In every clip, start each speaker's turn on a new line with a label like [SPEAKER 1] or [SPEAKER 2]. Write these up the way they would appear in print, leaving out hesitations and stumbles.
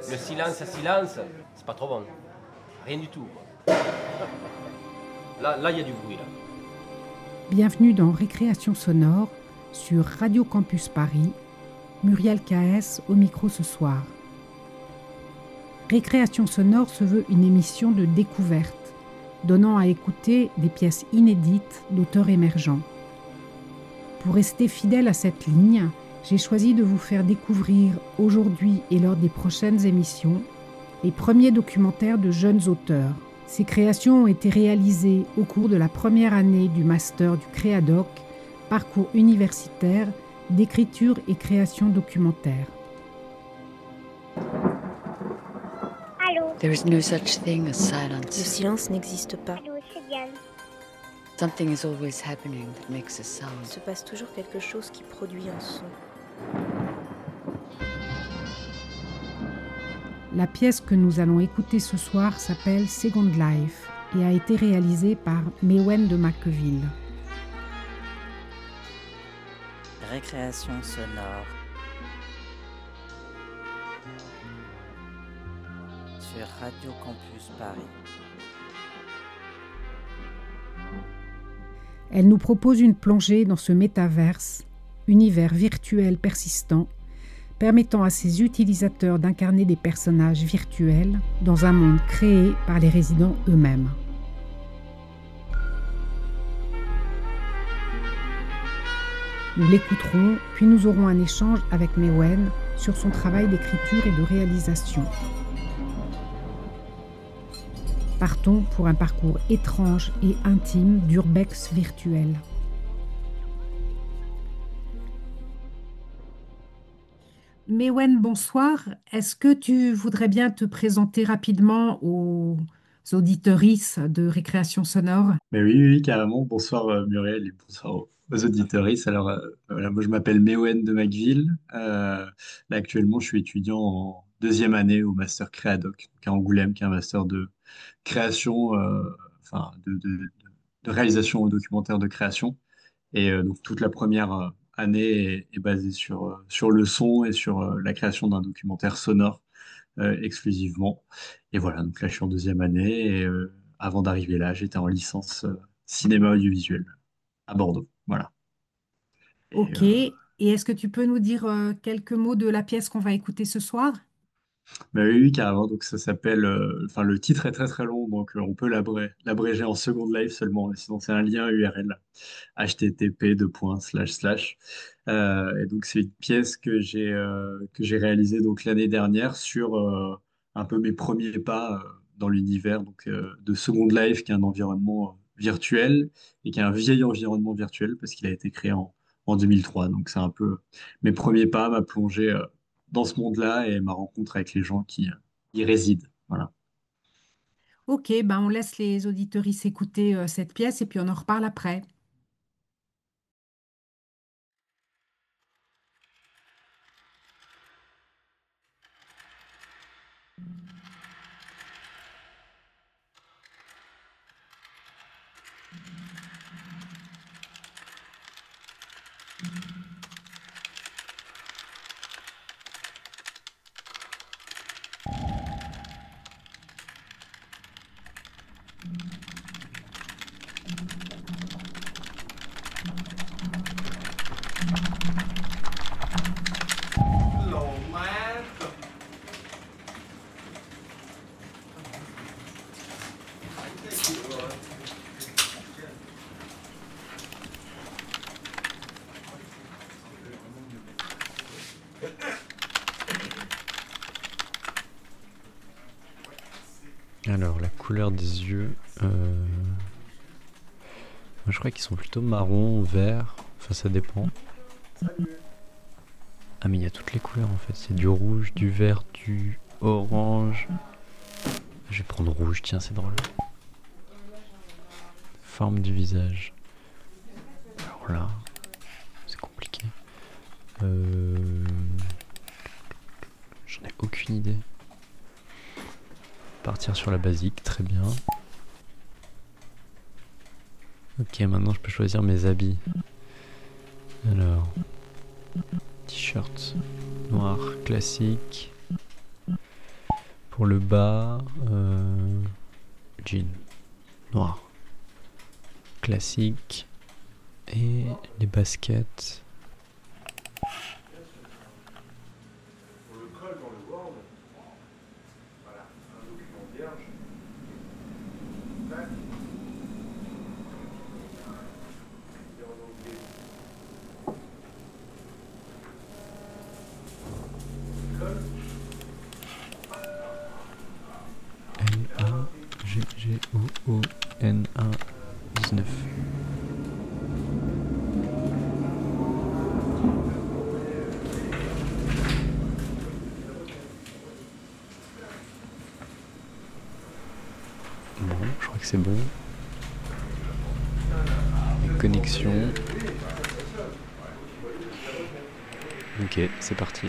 [SPEAKER 1] Le silence à silence, c'est pas trop bon. Rien du tout, quoi. Là, il y a du bruit, là.
[SPEAKER 2] Bienvenue dans Récréation sonore sur Radio Campus Paris. Muriel KS au micro ce soir. Récréation sonore se veut une émission de découverte, donnant à écouter des pièces inédites d'auteurs émergents. Pour rester fidèle à cette ligne, j'ai choisi de vous faire découvrir aujourd'hui et lors des prochaines émissions les premiers documentaires de jeunes auteurs. Ces créations ont été réalisées au cours de la première année du master du Créadoc, parcours universitaire d'écriture et création documentaire.
[SPEAKER 3] Allô.
[SPEAKER 4] There is no such thing as silence.
[SPEAKER 3] Le silence n'existe pas.
[SPEAKER 5] Allô, c'est Diane.
[SPEAKER 4] Something is always happening that makes a
[SPEAKER 3] Il
[SPEAKER 4] sound.
[SPEAKER 3] se passe toujours quelque chose qui produit un son.
[SPEAKER 2] La pièce que nous allons écouter ce soir s'appelle Second Life et a été réalisée par Mewen de Macqueville.
[SPEAKER 6] Récréation sonore sur Radio Campus Paris.
[SPEAKER 2] Elle nous propose une plongée dans ce métaverse, univers virtuel persistant, permettant à ses utilisateurs d'incarner des personnages virtuels dans un monde créé par les résidents eux-mêmes. Nous l'écouterons, puis nous aurons un échange avec Mewen sur son travail d'écriture et de réalisation. Partons pour un parcours étrange et intime d'urbex virtuel. Mewen, bonsoir. Est-ce que tu voudrais bien te présenter rapidement aux auditorices de Récréation sonore?
[SPEAKER 7] Mais oui, carrément. Bonsoir Muriel et bonsoir aux auditeuristes. Alors, voilà, moi je m'appelle Mewen de Macqueville. Là, actuellement, je suis étudiant en deuxième année au master Créadoc, donc à Angoulême, qui est un master de création, enfin de réalisation au documentaire de création. Et donc toute la première année est basée sur le son et sur la création d'un documentaire sonore exclusivement. Et voilà, donc là je suis en deuxième année et avant d'arriver là, j'étais en licence cinéma audiovisuel à Bordeaux. Voilà.
[SPEAKER 2] Ok. Et est-ce que tu peux nous dire quelques mots de la pièce qu'on va écouter ce soir?
[SPEAKER 7] Bah oui, carrément. Donc ça s'appelle, enfin le titre est très très long, donc on peut l'abréger en Second Life seulement. Mais sinon c'est un lien URL, http://. Et donc c'est une pièce que j'ai réalisée donc l'année dernière sur un peu mes premiers pas dans l'univers donc de Second Life, qui est un environnement virtuel et qui est un vieil environnement virtuel parce qu'il a été créé en 2003. Donc c'est un peu mes premiers pas, ma plongée dans ce monde-là et ma rencontre avec les gens qui y résident. Voilà.
[SPEAKER 2] Ok, ben on laisse les auditeuristes écouter cette pièce et puis on en reparle après.
[SPEAKER 8] Alors, la couleur des yeux, moi, je crois qu'ils sont plutôt marron, vert, enfin ça dépend. Ah mais il y a toutes les couleurs en fait, c'est du rouge, du vert, du orange. Je vais prendre rouge, tiens c'est drôle. Forme du visage. Alors là, c'est compliqué. J'en ai aucune idée. Partir sur la basique, très bien. Ok, maintenant je peux choisir mes habits. Alors, t-shirt noir classique. Pour le bas, jean noir. Classique. Et les baskets.
[SPEAKER 1] Pour le crawl dans le Word, voilà, un document vierge. Tac. Et en anglais. Col.
[SPEAKER 8] L-A-G-G-O-O-N-A 19. Bon, je crois que c'est bon. Les connexions. Ok, c'est parti.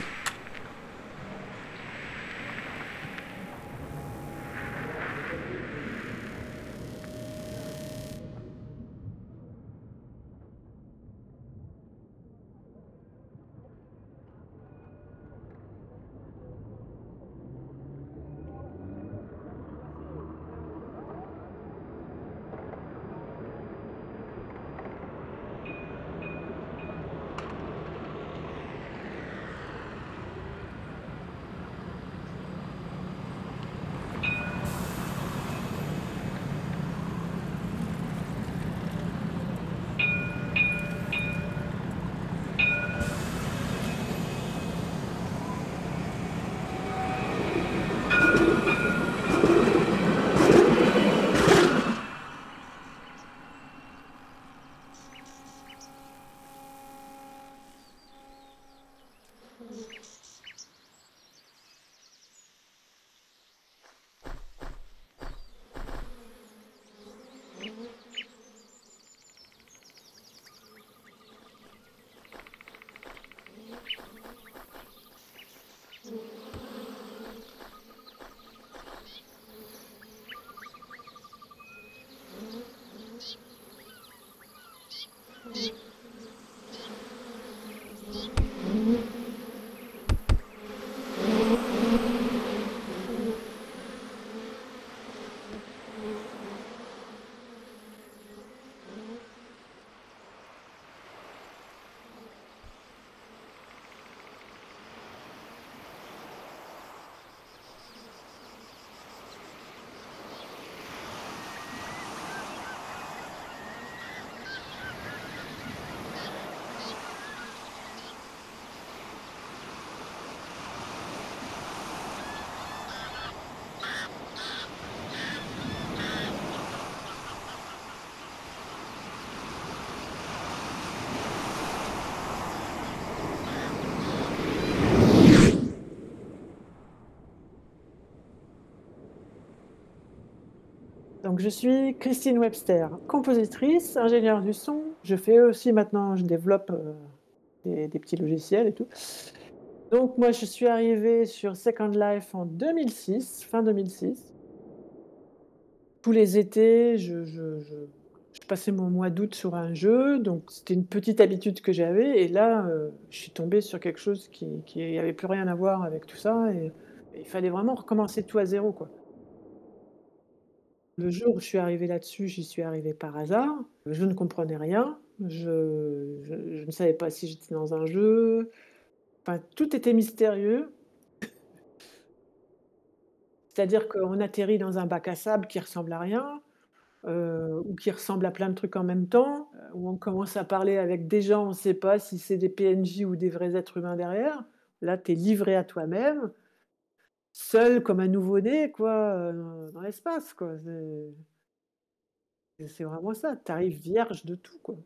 [SPEAKER 5] Donc, je suis Christine Webster, compositrice, ingénieure du son. Je fais aussi maintenant, je développe des petits logiciels et tout. Donc, moi, je suis arrivée sur Second Life en 2006, fin 2006. Tous les étés, je passais mon mois d'août sur un jeu, donc c'était une petite habitude que j'avais. Et là, je suis tombée sur quelque chose qui avait plus rien à voir avec tout ça. Et il fallait vraiment recommencer tout à zéro, quoi. Le jour où je suis arrivée là-dessus, j'y suis arrivée par hasard. Je ne comprenais rien. Je ne savais pas si j'étais dans un jeu. Enfin, tout était mystérieux. C'est-à-dire qu'on atterrit dans un bac à sable qui ressemble à rien, ou qui ressemble à plein de trucs en même temps, où on commence à parler avec des gens, on ne sait pas si c'est des PNJ ou des vrais êtres humains derrière. Là, tu es livré à toi-même, seul comme un nouveau-né, quoi, dans l'espace, quoi. C'est vraiment ça, tu arrives vierge de tout, quoi.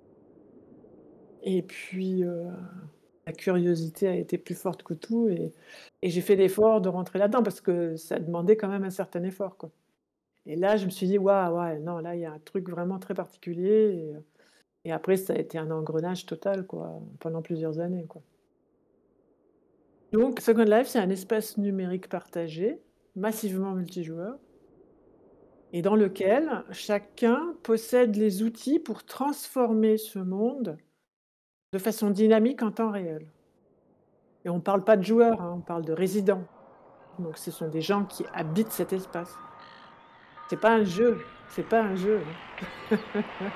[SPEAKER 5] Et puis, la curiosité a été plus forte que tout et j'ai fait l'effort de rentrer là-dedans parce que ça demandait quand même un certain effort, quoi. Et là, je me suis dit: «Waouh, ouais, non, là, il y a un truc vraiment très particulier» et après ça a été un engrenage total, quoi, pendant plusieurs années, quoi. Donc Second Life, c'est un espace numérique partagé, massivement multijoueur et dans lequel chacun possède les outils pour transformer ce monde de façon dynamique en temps réel. Et on ne parle pas de joueurs, hein, on parle de résidents. Donc ce sont des gens qui habitent cet espace. C'est pas un jeu, c'est pas un jeu.
[SPEAKER 9] C'est peut-être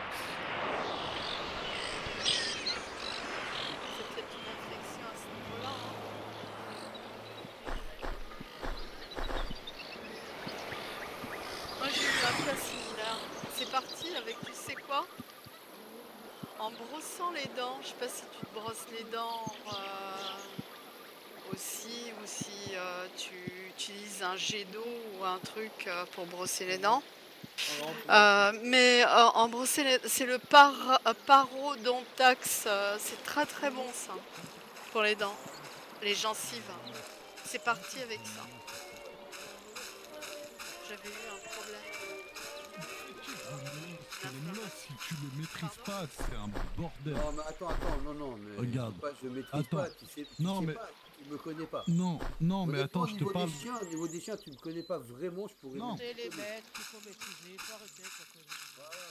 [SPEAKER 9] une réflexion à ce niveau-là, Moi, j'ai eu un cas similaire. C'est parti avec, tu sais quoi? En brossant les dents, je sais pas si tu te brosses les dents aussi, ou si tu utilises un jet d'eau ou un truc pour brosser les dents. Mais en brosser c'est le parodontax. C'est très très bon ça pour les dents, les gencives. C'est parti avec ça. J'avais eu un problème.
[SPEAKER 10] Si tu le maîtrises pas, c'est un bordel.
[SPEAKER 11] Non, mais attends, non, mais
[SPEAKER 10] regarde.
[SPEAKER 11] je maîtrise pas, tu sais
[SPEAKER 10] Non, mais
[SPEAKER 11] pas, tu me connais pas.
[SPEAKER 10] Non, mais attends, je te parle.
[SPEAKER 11] Au niveau des chiens, tu me connais pas vraiment, je pourrais.
[SPEAKER 10] Non.
[SPEAKER 9] C'est les bêtes qu'il faut maîtriser, faut arrêter avec la connerie.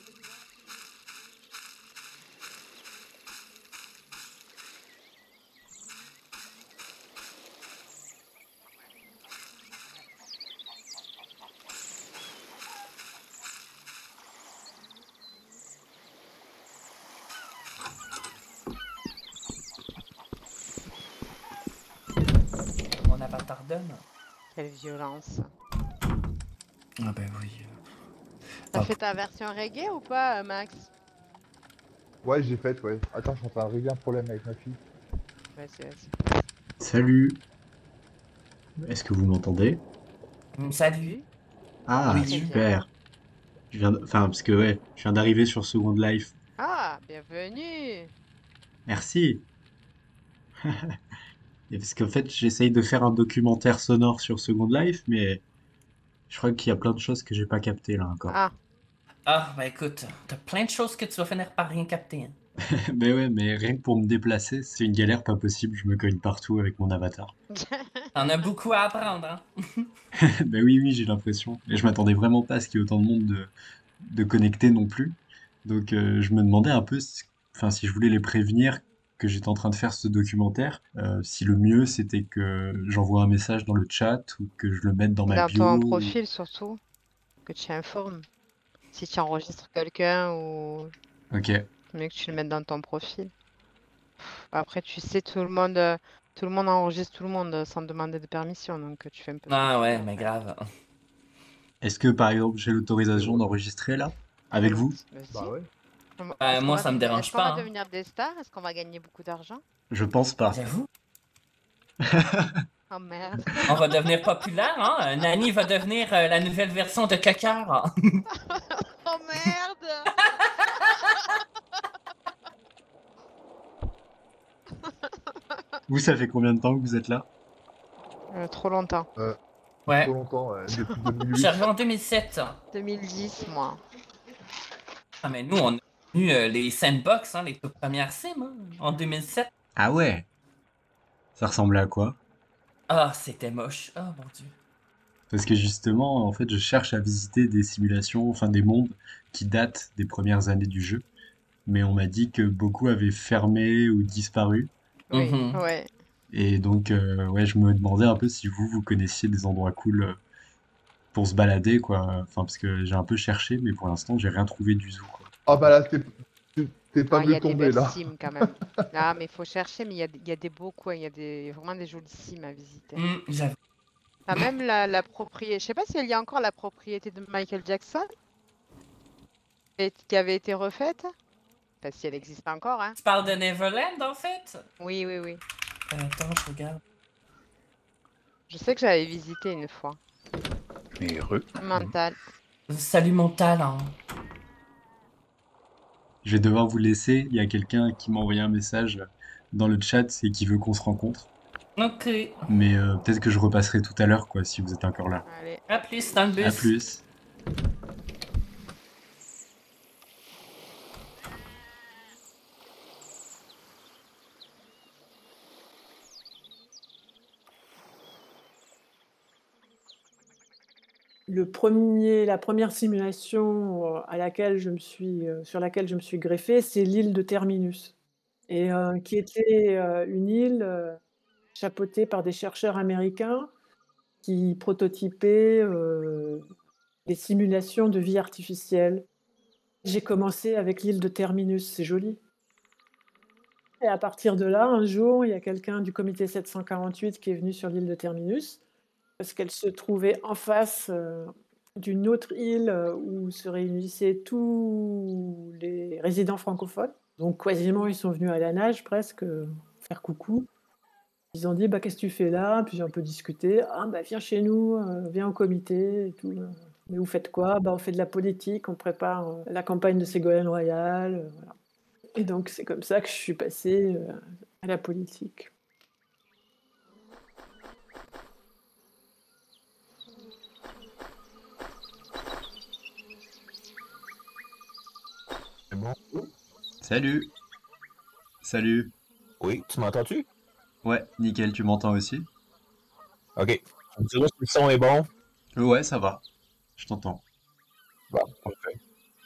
[SPEAKER 12] Mon avatar donne.
[SPEAKER 13] Quelle violence.
[SPEAKER 12] Ah ben oui.
[SPEAKER 13] T'as fait ta version reggae ou pas, Max?
[SPEAKER 14] Ouais, j'ai fait, ouais. Attends, je suis en train de régler un problème avec ma fille.
[SPEAKER 13] Vas-y.
[SPEAKER 7] Salut. Est-ce que vous m'entendez?
[SPEAKER 12] Salut.
[SPEAKER 7] Ah,
[SPEAKER 12] Oui.
[SPEAKER 7] super. Parce que ouais, je viens d'arriver sur Second Life.
[SPEAKER 13] Ah, bienvenue.
[SPEAKER 7] Merci. Et parce qu'en fait, j'essaye de faire un documentaire sonore sur Second Life, mais je crois qu'il y a plein de choses que j'ai pas captées là encore.
[SPEAKER 12] Ah, bah écoute, t'as plein de choses que tu vas finir par rien capter. Hein.
[SPEAKER 7] Mais ouais, mais rien que pour me déplacer, c'est une galère pas possible. Je me cogne partout avec mon avatar.
[SPEAKER 12] T'en as beaucoup à apprendre, hein.
[SPEAKER 7] Ben oui, j'ai l'impression. Et je m'attendais vraiment pas à ce qu'il y ait autant de monde de connectés non plus. Donc je me demandais un peu si je voulais les prévenir que j'étais en train de faire ce documentaire, si le mieux c'était que j'envoie un message dans le chat ou que je le mette dans ma
[SPEAKER 13] Dans
[SPEAKER 7] bio.
[SPEAKER 13] ton profil surtout, que tu informes. Si tu enregistres quelqu'un ou...
[SPEAKER 7] Ok.
[SPEAKER 13] mieux que tu le mettes dans ton profil. Après, tu sais, tout le monde enregistre tout le monde sans demander de permission, donc tu fais un peu...
[SPEAKER 12] Ah ouais, mais grave.
[SPEAKER 7] Est-ce que par exemple j'ai l'autorisation d'enregistrer là avec vous?
[SPEAKER 14] Bah ouais.
[SPEAKER 12] Moi, ça me dérange pas.
[SPEAKER 13] Est-ce qu'on va devenir des stars? Est-ce qu'on va gagner beaucoup d'argent?
[SPEAKER 7] Je pense pas.
[SPEAKER 12] J'avoue.
[SPEAKER 13] Oh merde.
[SPEAKER 12] On va devenir populaire, hein? Nani va devenir la nouvelle version de Cacar.
[SPEAKER 13] Oh merde.
[SPEAKER 7] Vous, ça fait combien de temps que vous êtes là?
[SPEAKER 13] Trop longtemps.
[SPEAKER 12] Ouais.
[SPEAKER 14] Trop longtemps, depuis 2008.
[SPEAKER 12] Je suis arrivé en 2007.
[SPEAKER 13] 2010, moi.
[SPEAKER 12] Ah, mais nous, on a eu les sandbox, hein, les toutes premières sims, hein, en 2007.
[SPEAKER 7] Ah ouais. Ça ressemblait à quoi?
[SPEAKER 12] Ah, c'était moche. Oh mon dieu.
[SPEAKER 7] Parce que justement, en fait, je cherche à visiter des simulations, enfin des mondes qui datent des premières années du jeu. Mais on m'a dit que beaucoup avaient fermé ou disparu.
[SPEAKER 13] Oui,
[SPEAKER 12] Mhm.
[SPEAKER 13] ouais.
[SPEAKER 7] Et donc, ouais, je me demandais un peu si vous connaissiez des endroits cool pour se balader, quoi. Enfin, parce que j'ai un peu cherché, mais pour l'instant, j'ai rien trouvé du zoo, quoi.
[SPEAKER 14] Ah bah là, t'es pas
[SPEAKER 13] Il y
[SPEAKER 14] mieux
[SPEAKER 13] a des
[SPEAKER 14] tombé
[SPEAKER 13] belles
[SPEAKER 14] là.
[SPEAKER 13] sims quand même. Ah, mais il faut chercher, mais il y a des beaux coins, il y a vraiment des jolies sims à visiter.
[SPEAKER 12] J'avoue.
[SPEAKER 13] T'as même la propriété, je sais pas s'il y a encore la propriété de Michael Jackson qui avait été refaite. Enfin, si elle existe encore, hein.
[SPEAKER 12] Tu parles de Neverland, en fait?
[SPEAKER 13] Oui.
[SPEAKER 12] Attends, je regarde.
[SPEAKER 13] Je sais que j'avais visité une fois.
[SPEAKER 14] Heureux.
[SPEAKER 13] Mental.
[SPEAKER 12] Salut mon talent.
[SPEAKER 7] Je vais devoir vous laisser. Il y a quelqu'un qui m'a envoyé un message dans le chat et qui veut qu'on se rencontre.
[SPEAKER 12] Ok.
[SPEAKER 7] Mais peut-être que je repasserai tout à l'heure, quoi, si vous êtes encore là.
[SPEAKER 13] Allez.
[SPEAKER 12] À plus dans le bus.
[SPEAKER 7] À plus.
[SPEAKER 5] La première simulation sur laquelle je me suis greffée, c'est l'île de Terminus, et qui était une île chapeautée par des chercheurs américains qui prototypait des simulations de vie artificielle. J'ai commencé avec l'île de Terminus, c'est joli. Et à partir de là, un jour, il y a quelqu'un du comité 748 qui est venu sur l'île de Terminus, parce qu'elle se trouvait en face d'une autre île où se réunissaient tous les résidents francophones. Donc quasiment, ils sont venus à la nage presque faire coucou. Ils ont dit, bah, qu'est-ce que tu fais là? Puis j'ai un peu discuté. Ah, bah, viens chez nous, viens au comité et tout. Mais vous faites quoi? Bah, on fait de la politique, on prépare la campagne de Ségolène Royal. Voilà. Et donc, c'est comme ça que je suis passée à la politique.
[SPEAKER 15] C'est bon?
[SPEAKER 7] Salut. Salut.
[SPEAKER 15] Oui, tu m'entends-tu?
[SPEAKER 7] Ouais, nickel, tu m'entends aussi?
[SPEAKER 15] Ok. Tu me diras si le son est bon?
[SPEAKER 7] Ouais, ça va. Je t'entends.
[SPEAKER 15] Bon, parfait.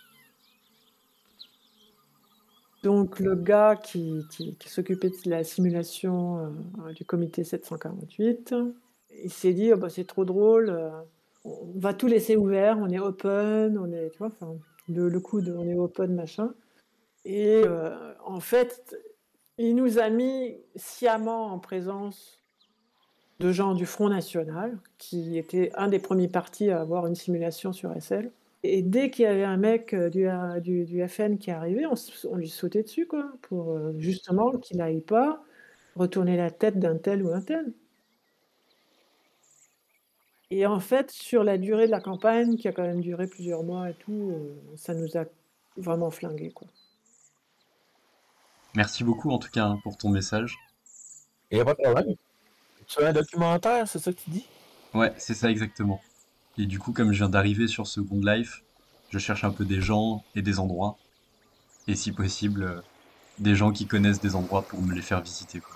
[SPEAKER 5] Donc, le gars qui s'occupait de la simulation du comité 748, il s'est dit, oh, bah, c'est trop drôle, on va tout laisser ouvert, on est open, on est, tu vois, enfin, le coup de on est open, machin. Et en fait, il nous a mis sciemment en présence de gens du Front National, qui était un des premiers partis à avoir une simulation sur SL. Et dès qu'il y avait un mec du FN qui arrivait, on lui sautait dessus, quoi, pour justement qu'il n'aille pas retourner la tête d'un tel ou un tel. Et en fait, sur la durée de la campagne, qui a quand même duré plusieurs mois et tout, ça nous a vraiment flingués, quoi.
[SPEAKER 7] Merci beaucoup en tout cas hein, pour ton message.
[SPEAKER 15] Il n'y a pas de problème. Tu fais un documentaire, c'est ça que tu dis?
[SPEAKER 7] Ouais, c'est ça exactement. Et du coup, comme je viens d'arriver sur Second Life, je cherche un peu des gens et des endroits. Et si possible, des gens qui connaissent des endroits pour me les faire visiter, quoi.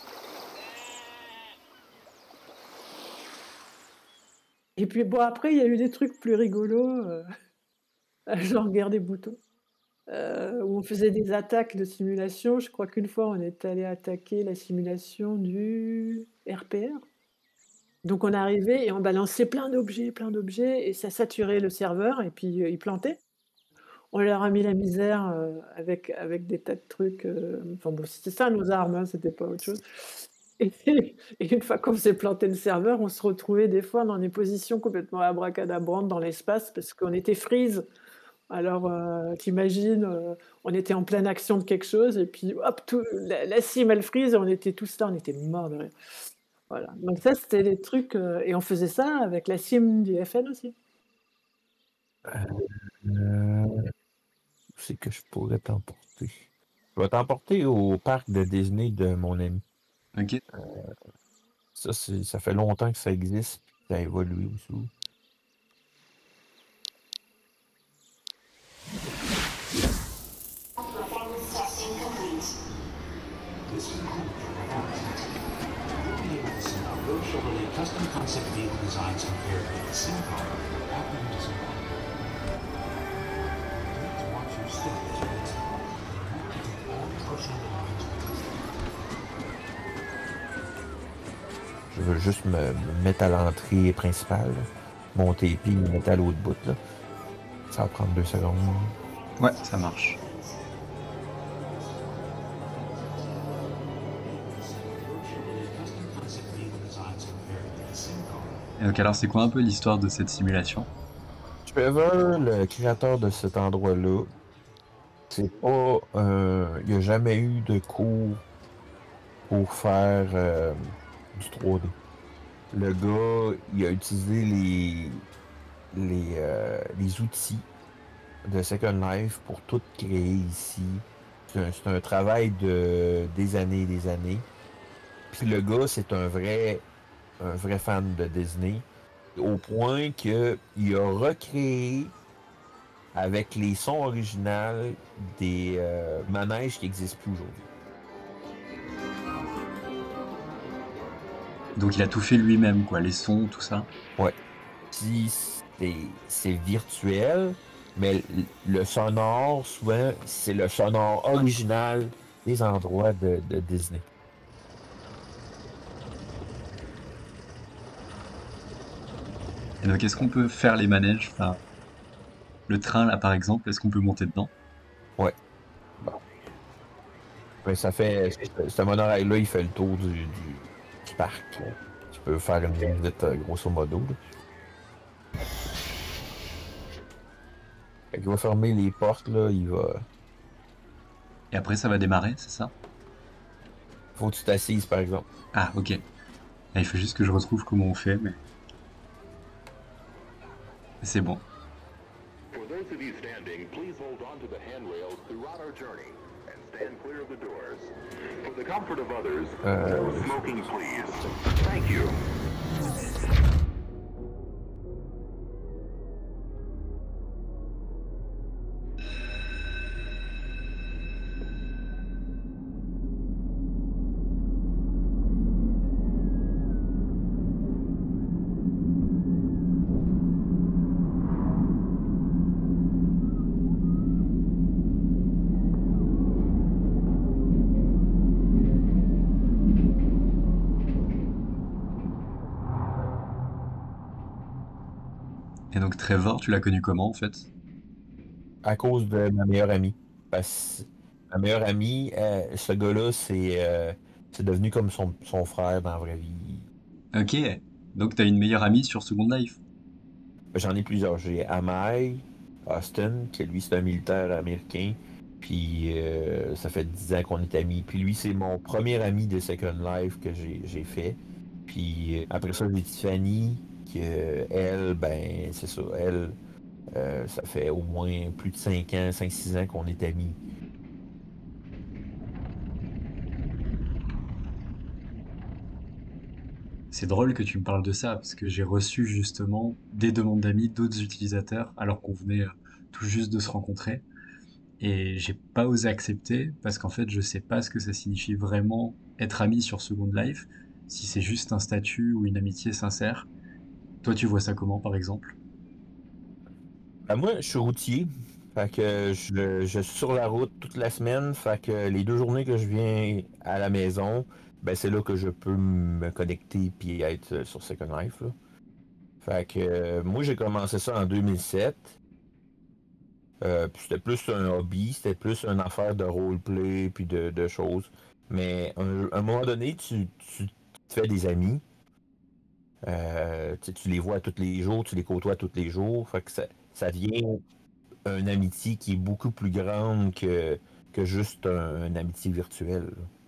[SPEAKER 5] Et puis bon, après, il y a eu des trucs plus rigolos, genre Guerre des boutons, où on faisait des attaques de simulation. Je crois qu'une fois, on est allé attaquer la simulation du RPR. Donc on arrivait et on balançait plein d'objets, et ça saturait le serveur, et puis il plantait. On leur a mis la misère avec des tas de trucs. Enfin bon, c'était ça nos armes, hein, c'était pas autre chose. Et une fois qu'on faisait planter le serveur, on se retrouvait des fois dans des positions complètement abracadabrantes dans l'espace parce qu'on était freeze. Alors, t'imagines, on était en pleine action de quelque chose et puis hop, la sim elle freeze et on était tous là, on était morts de rire. Voilà. Donc ça, c'était des trucs, et on faisait ça avec la sim du FN aussi.
[SPEAKER 15] Où c'est que je pourrais t'emporter? Je vais t'emporter au parc de Disney de mon ami.
[SPEAKER 7] Ok.
[SPEAKER 15] Ça fait longtemps que ça existe, ça a évolué aussi.
[SPEAKER 16] Custom concept vehicle designs compared with the sim car after the design. Please watch your step as you explore. All personal belongings.
[SPEAKER 15] Je veux juste me mettre à l'entrée principale, monter et puis me mettre à l'autre bout là. Ça va prendre 2 secondes.
[SPEAKER 7] Ouais, ça marche. Et donc alors c'est quoi un peu l'histoire de cette simulation?
[SPEAKER 15] Trevor, le créateur de cet endroit-là, c'est pas... il n'y a jamais eu de cours pour faire du 3D. Le gars, il a utilisé les outils de Second Life pour tout créer ici. C'est un travail de des années et des années. Puis le gars, c'est un vrai fan de Disney, au point qu'il a recréé avec les sons originaux des manèges qui n'existent plus aujourd'hui.
[SPEAKER 7] Donc il a tout fait lui-même, quoi, les sons, tout ça.
[SPEAKER 15] Ouais. Si c'est virtuel, mais le sonore, souvent, c'est le sonore original des endroits de Disney.
[SPEAKER 7] Et donc, est-ce qu'on peut faire les manèges? Enfin, le train, là, par exemple, est-ce qu'on peut monter dedans?
[SPEAKER 15] Ouais. Bon. Ben, ça fait. Ce monorail-là, il fait le tour du parc. Tu peux faire une visite grosso modo. Là. Fait qu'il va fermer les portes, là, il va.
[SPEAKER 7] Et après, ça va démarrer, c'est ça?
[SPEAKER 15] Faut que tu t'assises, par exemple.
[SPEAKER 7] Ah, ok. Ah, il faut juste que je retrouve comment on fait, mais... C'est bon.
[SPEAKER 17] For those of you standing, please hold on to the handrails throughout our journey and stand clear of the doors. For the comfort of others, no smoking, please. Thank you.
[SPEAKER 7] Et donc Trevor, tu l'as connu comment en fait?
[SPEAKER 15] À cause de ma meilleure amie. Parce ma meilleure amie, ce gars-là, c'est devenu comme son frère dans la vraie vie.
[SPEAKER 7] Ok, donc t'as une meilleure amie sur Second Life?
[SPEAKER 15] J'en ai plusieurs. J'ai Amai, Austin, qui lui c'est un militaire américain. Puis ça fait 10 ans qu'on est amis. Puis lui, c'est mon premier ami de Second Life que j'ai fait. Puis après ça, j'ai Tiffany, elle, ben, c'est ça. Elle, ça fait au moins plus de 5 ans, 5-6 ans qu'on est amis.
[SPEAKER 7] C'est drôle que tu me parles de ça, parce que j'ai reçu justement des demandes d'amis d'autres utilisateurs, alors qu'on venait tout juste de se rencontrer. Et j'ai pas osé accepter, parce qu'en fait, je sais pas ce que ça signifie vraiment être ami sur Second Life, si c'est juste un statut ou une amitié sincère. Toi, tu vois ça comment, par exemple?
[SPEAKER 15] Ben, moi, je suis routier. Fait que je suis sur la route toute la semaine. Fait que les 2 journées que je viens à la maison, ben c'est là que je peux me connecter puis être sur Second Life. Là. Fait que moi, j'ai commencé ça en 2007. Puis c'était plus un hobby, c'était plus une affaire de roleplay puis de choses. Mais à un moment donné, tu te fais des amis. Tu les vois tous les jours, tu les côtoies tous les jours. Fait que ça devient une amitié qui est beaucoup plus grande que juste une amitié virtuelle.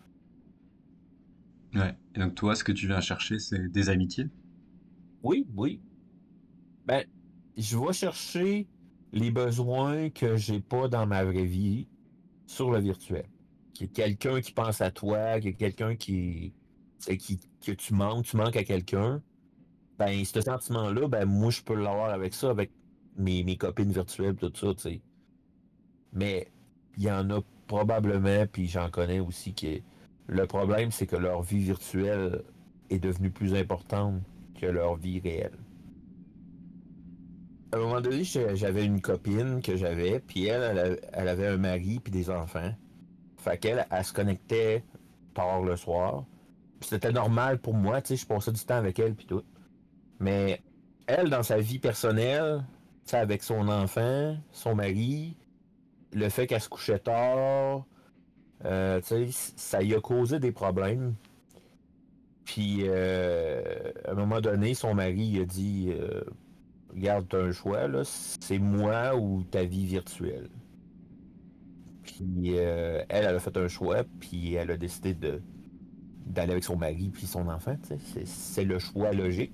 [SPEAKER 7] Ouais. Et donc toi, ce que tu viens chercher, c'est des amitiés?
[SPEAKER 15] Oui, oui. Ben, je vais chercher les besoins que j'ai pas dans ma vraie vie sur le virtuel. Qu'il y ait quelqu'un qui pense à toi, qu'il y ait quelqu'un que tu manques à quelqu'un. Ben, ce sentiment-là, ben, moi, je peux l'avoir avec ça, avec mes copines virtuelles, tout ça, tu sais. Mais il y en a probablement, puis j'en connais aussi, que le problème, c'est que leur vie virtuelle est devenue plus importante que leur vie réelle. À un moment donné, j'avais une copine que j'avais, puis elle avait un mari puis des enfants. Fait qu'elle, elle se connectait tard le soir. Puis c'était normal pour moi, tu sais, je passais du temps avec elle puis tout. Mais elle, dans sa vie personnelle, tu sais, avec son enfant, son mari, le fait qu'elle se couchait tard, tu sais, ça y a causé des problèmes. Puis, à un moment donné, son mari il a dit regarde, t'as un choix, là, c'est moi ou ta vie virtuelle. Puis, elle a fait un choix, puis elle a décidé d'aller avec son mari puis son enfant, tu sais. C'est le choix logique.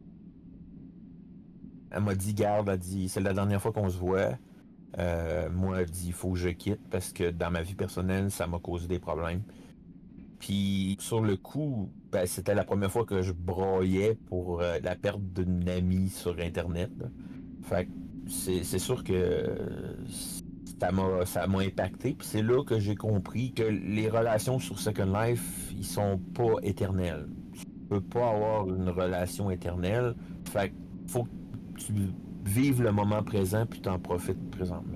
[SPEAKER 15] Elle m'a dit, garde, elle dit, c'est la dernière fois qu'on se voit. Moi, elle dit, il faut que je quitte parce que dans ma vie personnelle, ça m'a causé des problèmes. Puis, sur le coup, ben, c'était la première fois que je broyais pour la perte d'une amie sur Internet. Là. Fait que c'est sûr que ça m'a impacté. Puis c'est là que j'ai compris que les relations sur Second Life, ils sont pas éternelles. Tu peux pas avoir une relation éternelle. Fait que faut que tu vives le moment présent puis t'en profites présentement.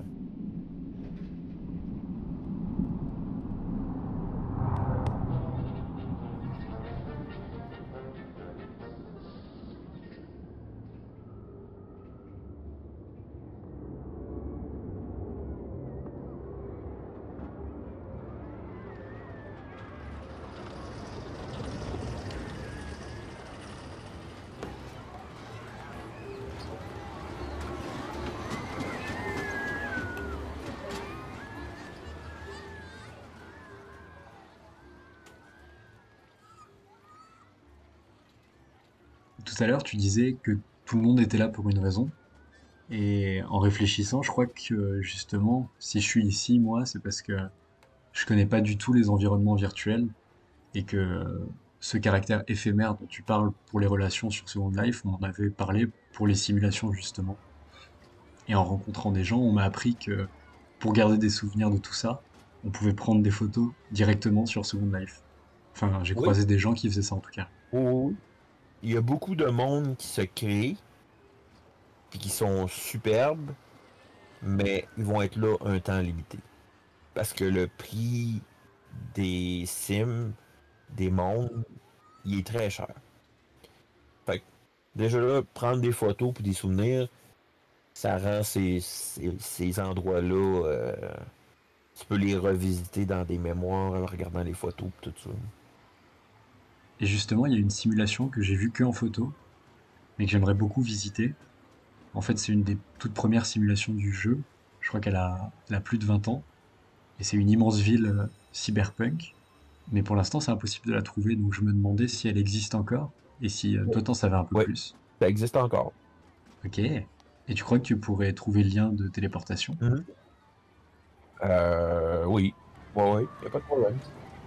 [SPEAKER 7] tout à l'heure, tu disais que tout le monde était là pour une raison. Et en réfléchissant, je crois que justement, si je suis ici, moi, c'est parce que je connais pas du tout les environnements virtuels et que ce caractère éphémère dont tu parles pour les relations sur Second Life, on en avait parlé pour les simulations justement. Et en rencontrant des gens, on m'a appris que pour garder des souvenirs de tout ça, on pouvait prendre des photos directement sur Second Life. Enfin, j'ai
[SPEAKER 15] Oui.
[SPEAKER 7] croisé des gens qui faisaient ça en tout cas.
[SPEAKER 15] Oui. Il y a beaucoup de monde qui se crée, puis qui sont superbes, mais ils vont être là un temps limité. Parce que le prix des sims, des mondes, il est très cher. Fait que, déjà là, prendre des photos puis des souvenirs, ça rend ces endroits-là, tu peux les revisiter dans des mémoires en regardant les photos et tout ça.
[SPEAKER 7] Et justement, il y a une simulation que j'ai vue que en photo, mais que j'aimerais beaucoup visiter. En fait, c'est une des toutes premières simulations du jeu. Je crois elle a plus de 20 ans. Et c'est une immense ville cyberpunk. Mais pour l'instant, c'est impossible de la trouver. Donc je me demandais si elle existe encore. Et si toi, t'en savais un peu plus.
[SPEAKER 15] Ça existe encore.
[SPEAKER 7] Ok. Et tu crois que tu pourrais trouver le lien de téléportation?
[SPEAKER 15] Oui. Ouais, y a pas de problème.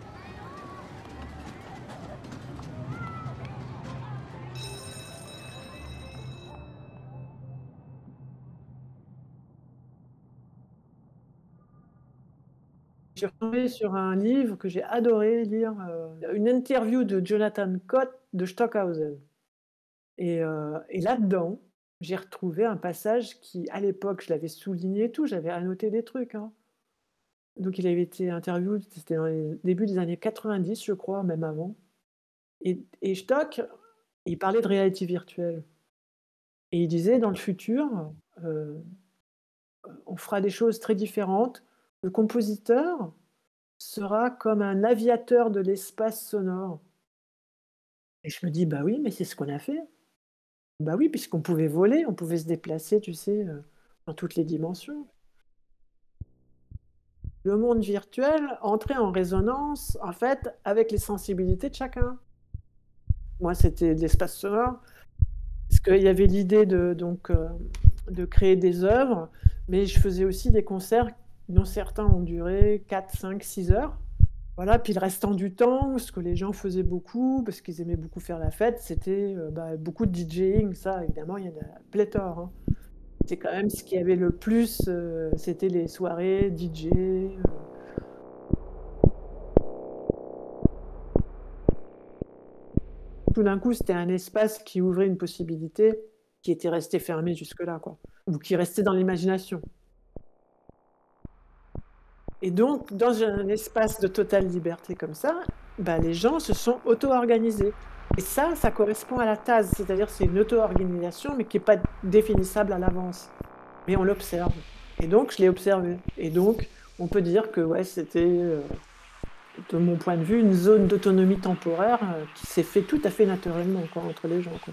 [SPEAKER 5] Je suis retombée sur un livre que j'ai adoré lire, une interview de Jonathan Cott de Stockhausen. Et là-dedans, j'ai retrouvé un passage qui, à l'époque, je l'avais souligné et tout, j'avais annoté des trucs, hein. Donc il avait été interviewé, c'était dans les débuts des années 90, je crois, même avant. Et Stock, il parlait de réalité virtuelle. Et il disait, dans le futur, on fera des choses très différentes. Le compositeur sera comme un aviateur de l'espace sonore. Et je me dis, bah oui, mais c'est ce qu'on a fait. Bah oui, puisqu'on pouvait voler, on pouvait se déplacer, tu sais, dans toutes les dimensions. Le monde virtuel entrait en résonance, en fait, avec les sensibilités de chacun. Moi, c'était de l'espace sonore, parce qu'il y avait l'idée de créer des œuvres, mais je faisais aussi des concerts dont certains ont duré 4, 5, 6 heures. Voilà, puis le restant du temps, ce que les gens faisaient beaucoup, parce qu'ils aimaient beaucoup faire la fête, c'était beaucoup de DJing. Ça, évidemment, il y en a pléthore, hein. C'est quand même ce qui avait le plus, c'était les soirées DJ. Tout d'un coup, c'était un espace qui ouvrait une possibilité qui était restée fermée jusque-là, quoi, ou qui restait dans l'imagination. Et donc, dans un espace de totale liberté comme ça, les gens se sont auto-organisés. Et ça correspond à la TAS, c'est-à-dire c'est une auto-organisation, mais qui n'est pas définissable à l'avance. Mais on l'observe. Et donc, je l'ai observé. Et donc, on peut dire que ouais, c'était, de mon point de vue, une zone d'autonomie temporaire qui s'est fait tout à fait naturellement, quoi, entre les gens, quoi.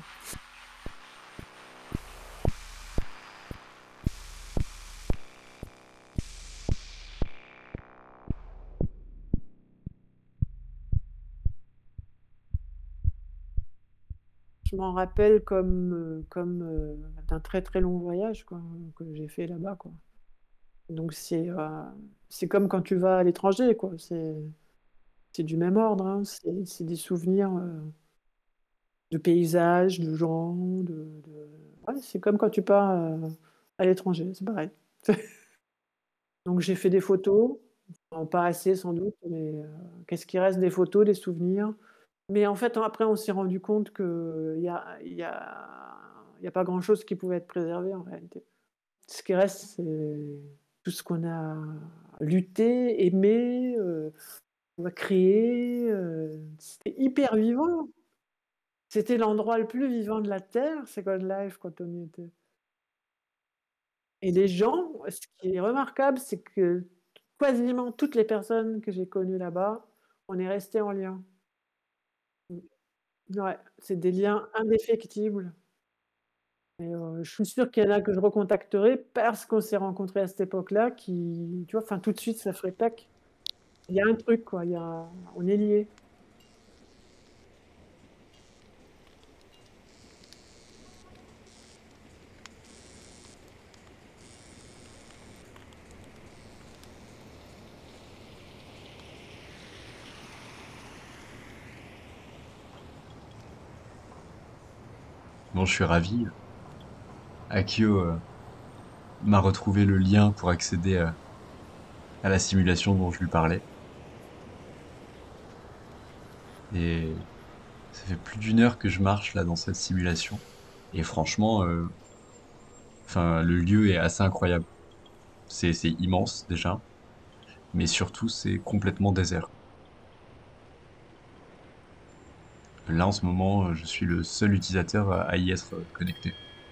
[SPEAKER 5] Je m'en rappelle comme d'un très très long voyage, quoi, que j'ai fait là-bas, quoi. Donc c'est comme quand tu vas à l'étranger, quoi. C'est du même ordre, hein. C'est des souvenirs de paysages, de gens, ouais, c'est comme quand tu pars à l'étranger, c'est pareil. Donc j'ai fait des photos, pas assez sans doute, mais qu'est-ce qui reste des photos, des souvenirs. Mais en fait, après, on s'est rendu compte qu'il y a pas grand-chose qui pouvait être préservé en réalité. Ce qui reste, c'est tout ce qu'on a lutté, aimé, on a créé. C'était hyper vivant. C'était l'endroit le plus vivant de la Terre, Second Life, quand on y était. Et les gens, ce qui est remarquable, c'est que quasiment toutes les personnes que j'ai connues là-bas, on est resté en lien. Ouais, c'est des liens indéfectibles. Et je suis sûre qu'il y en a que je recontacterai parce qu'on s'est rencontrés à cette époque-là qui, tu vois, enfin tout de suite ça ferait tac. Il y a un truc, quoi, on est liés.
[SPEAKER 7] Bon, je suis ravi. Akio m'a retrouvé le lien pour accéder à la simulation dont je lui parlais. Et ça fait plus d'1 heure que je marche là dans cette simulation. Et franchement, le lieu est assez incroyable. C'est immense déjà, mais surtout c'est complètement désert. Là en ce moment, je suis le seul utilisateur à y être connecté.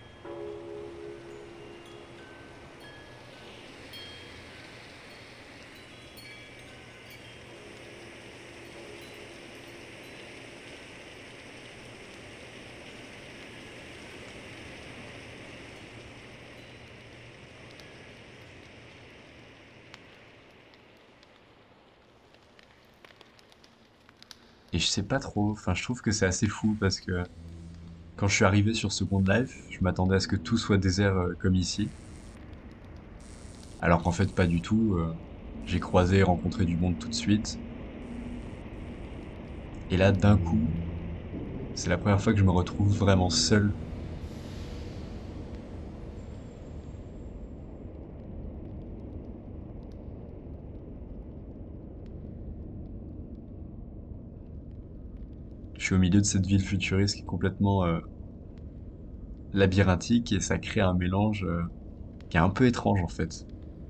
[SPEAKER 7] Et je sais pas trop, je trouve que c'est assez fou parce que quand je suis arrivé sur Second Life, je m'attendais à ce que tout soit désert comme ici. Alors qu'en fait pas du tout, j'ai croisé et rencontré du monde tout de suite. Et là d'un coup, c'est la première fois que je me retrouve vraiment seul. Je suis au milieu de cette ville futuriste qui est complètement labyrinthique et ça crée un mélange qui est un peu étrange en fait.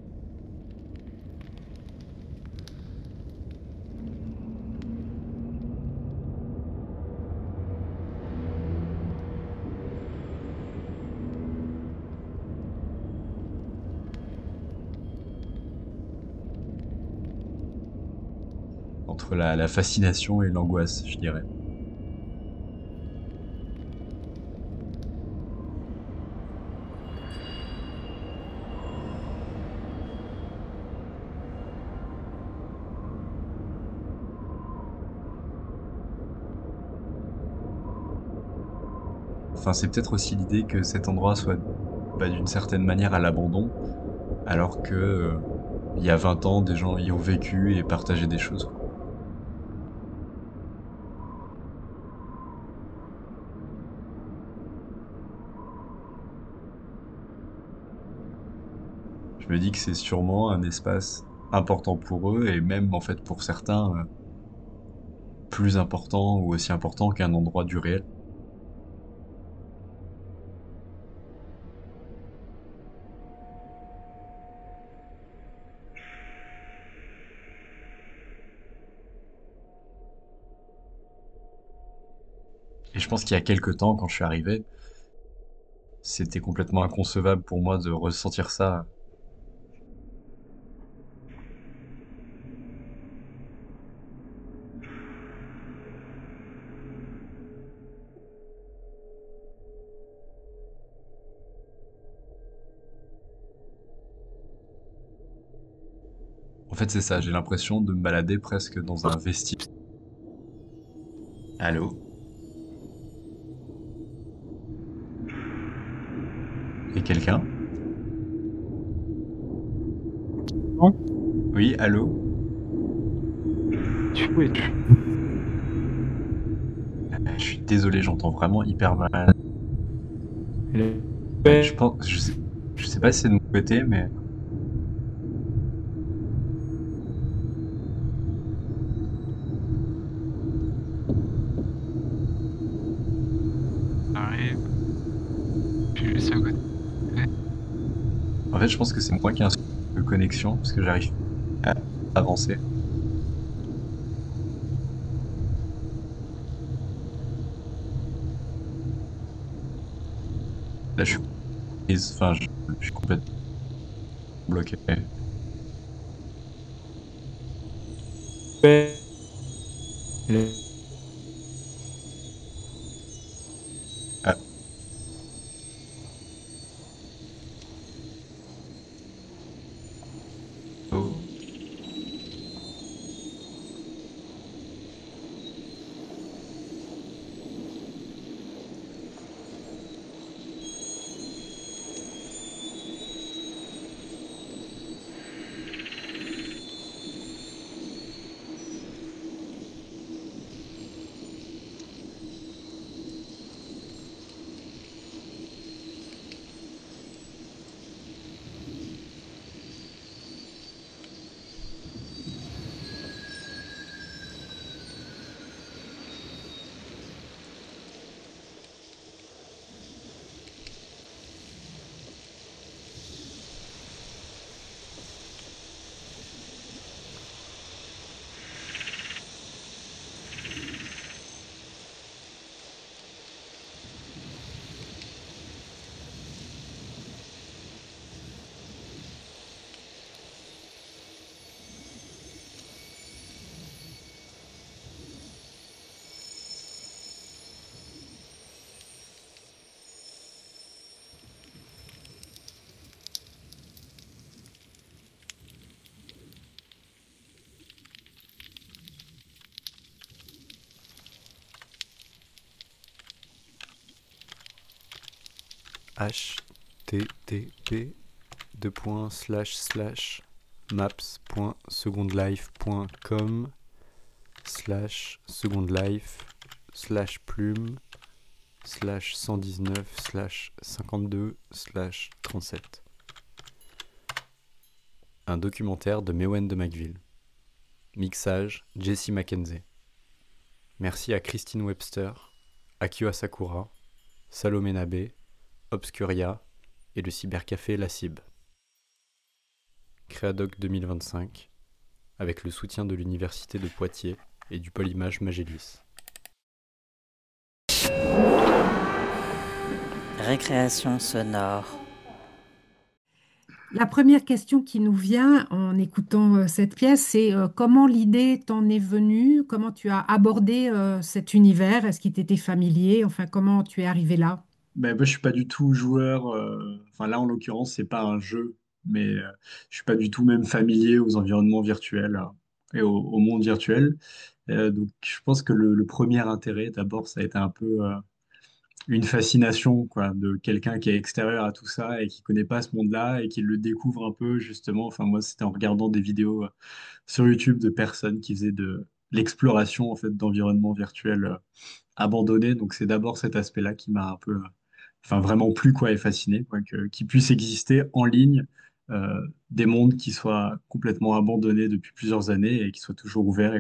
[SPEAKER 7] Entre la fascination et l'angoisse, je dirais. C'est peut-être aussi l'idée que cet endroit soit d'une certaine manière à l'abandon, alors que il y a 20 ans, des gens y ont vécu et partagé des choses. Je me dis que c'est sûrement un espace important pour eux et même en fait pour certains plus important ou aussi important qu'un endroit du réel. Et je pense qu'il y a quelques temps, quand je suis arrivé, c'était complètement inconcevable pour moi de ressentir ça. En fait, c'est ça, j'ai l'impression de me balader presque dans un vestige. Allô? Et quelqu'un?
[SPEAKER 18] Non.
[SPEAKER 7] Oui, allô?
[SPEAKER 18] Oui.
[SPEAKER 7] Je suis désolé, j'entends vraiment hyper mal. Je sais pas si c'est de mon côté, mais...
[SPEAKER 18] Arrive. Je suis juste à côté.
[SPEAKER 7] En fait, je pense que c'est moi qui ai un souci de connexion, parce que j'arrive à avancer. Là, je suis complètement bloqué. Ah. Oh.
[SPEAKER 8] http://maps.secondlife.com/secondlife/plume/secondlife/plume/119/52/37. Un documentaire de Mewen de McVille. Mixage Jesse Mackenzie. Merci à Christine Webster, Akio Asakura, Salomé Nabé, Obscuria et le cybercafé La Cib. Créadoc 2025, avec le soutien de l'Université de Poitiers et du Polymage Magélis.
[SPEAKER 6] Récréation sonore.
[SPEAKER 2] La première question qui nous vient en écoutant cette pièce, c'est comment l'idée t'en est venue? Comment tu as abordé cet univers? Est-ce qu'il t'était familier? Enfin, comment tu es arrivé là?
[SPEAKER 7] Ben, moi, je suis pas du tout joueur. Enfin, là, en l'occurrence, c'est pas un jeu, mais je suis pas du tout même familier aux environnements virtuels et au monde virtuel. Donc, je pense que le premier intérêt, d'abord, ça a été un peu une fascination, quoi, de quelqu'un qui est extérieur à tout ça et qui connaît pas ce monde-là et qui le découvre un peu, justement. Enfin, moi, c'était en regardant des vidéos sur YouTube de personnes qui faisaient de l'exploration, en fait, d'environnements virtuels abandonnés. Donc, c'est d'abord cet aspect-là qui m'a un peu enfin vraiment plu quoi et fasciné quoi, qu'il puisse exister en ligne des mondes qui soient complètement abandonnés depuis plusieurs années et qui soient toujours ouverts et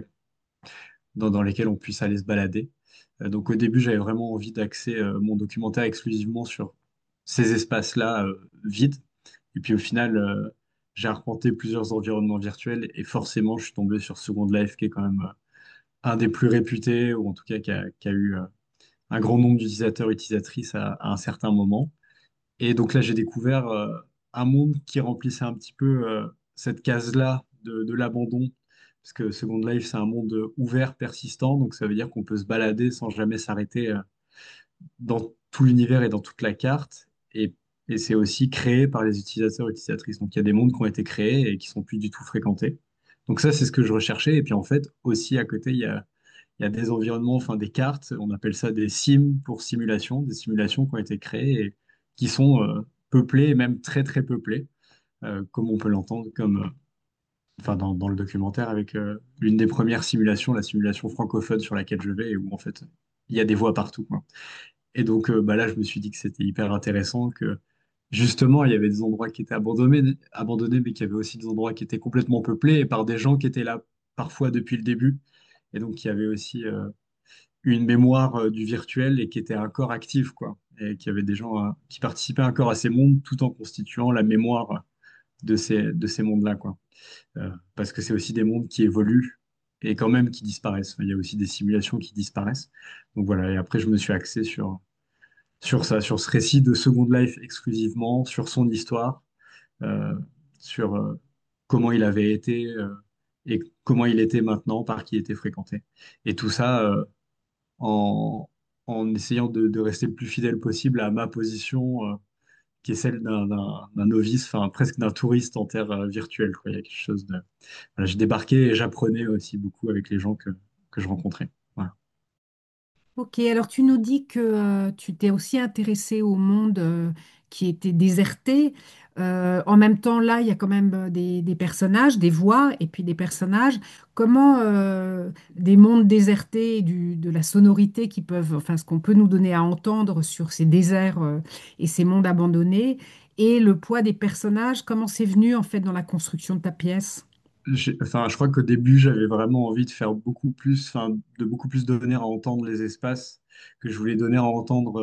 [SPEAKER 7] dans lesquels on puisse aller se balader. Donc au début j'avais vraiment envie d'axer mon documentaire exclusivement sur ces espaces-là vides et puis au final j'ai arpenté plusieurs environnements virtuels et forcément je suis tombé sur Second Life qui est quand même un des plus réputés ou en tout cas qui a eu un grand nombre d'utilisateurs utilisatrices à un certain moment. Et donc là, j'ai découvert un monde qui remplissait un petit peu cette case-là de l'abandon, parce que Second Life, c'est un monde ouvert, persistant, donc ça veut dire qu'on peut se balader sans jamais s'arrêter dans tout l'univers et dans toute la carte. Et c'est aussi créé par les utilisateurs et utilisatrices. Donc il y a des mondes qui ont été créés et qui sont plus du tout fréquentés. Donc ça, c'est ce que je recherchais. Et puis en fait, aussi à côté, il y a des environnements, enfin des cartes, on appelle ça des sims pour simulation, des simulations qui ont été créées et qui sont peuplées, et même très très peuplées, comme on peut l'entendre enfin, dans le documentaire avec l'une des premières simulations, la simulation francophone sur laquelle je vais, et où en fait il y a des voix partout, quoi. Et donc bah là, je me suis dit que c'était hyper intéressant, que justement, il y avait des endroits qui étaient abandonnés, mais qu'il y avait aussi des endroits qui étaient complètement peuplés et par des gens qui étaient là parfois depuis le début. Et donc, il y avait aussi une mémoire du virtuel et qui était encore active, quoi. Et qu'il y avait des gens qui participaient encore à ces mondes tout en constituant la mémoire de ces mondes-là, quoi. Parce que c'est aussi des mondes qui évoluent et quand même qui disparaissent. Il y a aussi des simulations qui disparaissent. Donc voilà, et après, je me suis axé sur ça, sur ce récit de Second Life exclusivement, sur son histoire, euh, sur comment il avait été et comment il était maintenant, par qui il était fréquenté. Et tout ça en, en essayant de rester le plus fidèle possible à ma position, qui est celle d'un novice, enfin presque d'un touriste en terre virtuelle, quoi. Il y a quelque chose de... Voilà, je débarquais et j'apprenais aussi beaucoup avec les gens que je rencontrais. Voilà.
[SPEAKER 2] Ok, alors tu nous dis que tu t'es aussi intéressé au monde qui était déserté. En même temps, là, il y a quand même des personnages, des voix et puis des personnages. Comment des mondes désertés, de la sonorité qui peuvent, enfin, ce qu'on peut nous donner à entendre sur ces déserts et ces mondes abandonnés, et le poids des personnages, comment c'est venu en fait dans la construction de ta pièce?
[SPEAKER 7] Enfin, je crois qu'au début, j'avais vraiment envie de faire beaucoup plus, enfin, de beaucoup plus donner à entendre les espaces, que je voulais donner à entendre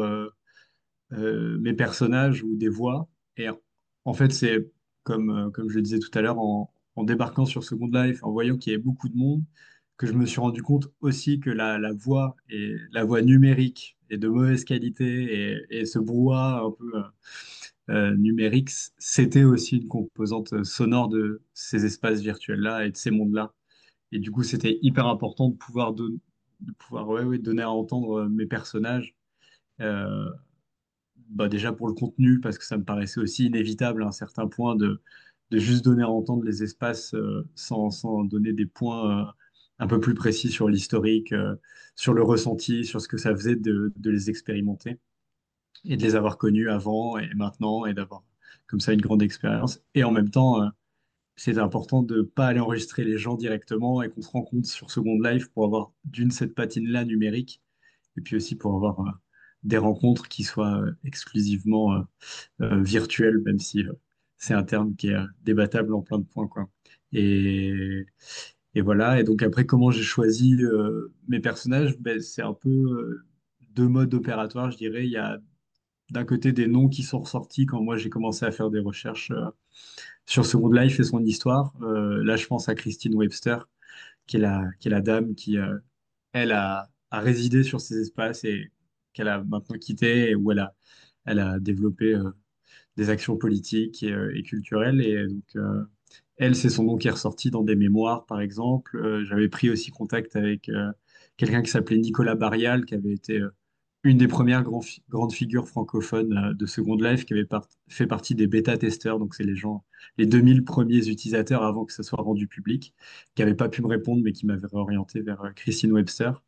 [SPEAKER 7] mes personnages ou des voix. Et en fait, c'est comme je le disais tout à l'heure, en débarquant sur Second Life, en voyant qu'il y avait beaucoup de monde, que je me suis rendu compte aussi que la voix et la voix numérique est de mauvaise qualité et ce brouhaha un peu numérique, c'était aussi une composante sonore de ces espaces virtuels-là et de ces mondes-là. Et du coup, c'était hyper important de pouvoir ouais, ouais, donner à entendre mes personnages. Euh, bah déjà pour le contenu, parce que ça me paraissait aussi inévitable à un certain point de juste donner à entendre les espaces sans donner des points un peu plus précis sur l'historique, sur le ressenti, sur ce que ça faisait de les expérimenter. et de les avoir connus avant et maintenant et d'avoir comme ça une grande expérience. Et en même temps, c'est important de pas aller enregistrer les gens directement et qu'on se rencontre sur Second Life pour avoir d'une cette patine-là numérique et puis aussi pour avoir des rencontres qui soient exclusivement virtuelles, même si c'est un terme qui est débattable en plein de points, quoi. Et, et voilà. Et donc après, comment j'ai choisi mes personnages? Ben, c'est un peu deux modes opératoires, je dirais. Il y a d'un côté des noms qui sont ressortis quand moi j'ai commencé à faire des recherches sur Second Life et son histoire. Là, je pense à Christine Webster, qui est la dame qui, elle, a résidé sur ces espaces et qu'elle a maintenant quitté, et où elle a développé des actions politiques et culturelles. Et donc, elle, c'est son nom qui est ressorti dans des mémoires, par exemple. J'avais pris aussi contact avec quelqu'un qui s'appelait Nicolas Barrial, qui avait été une des premières grandes figures francophones de Second Life, qui avait fait partie des bêta-testeurs. Donc, c'est les gens, les 2000 premiers utilisateurs avant que ça soit rendu public, qui n'avaient pas pu me répondre, mais qui m'avaient réorienté vers Christine Webster.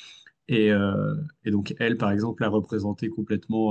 [SPEAKER 7] Et donc, elle, par exemple, a représenté complètement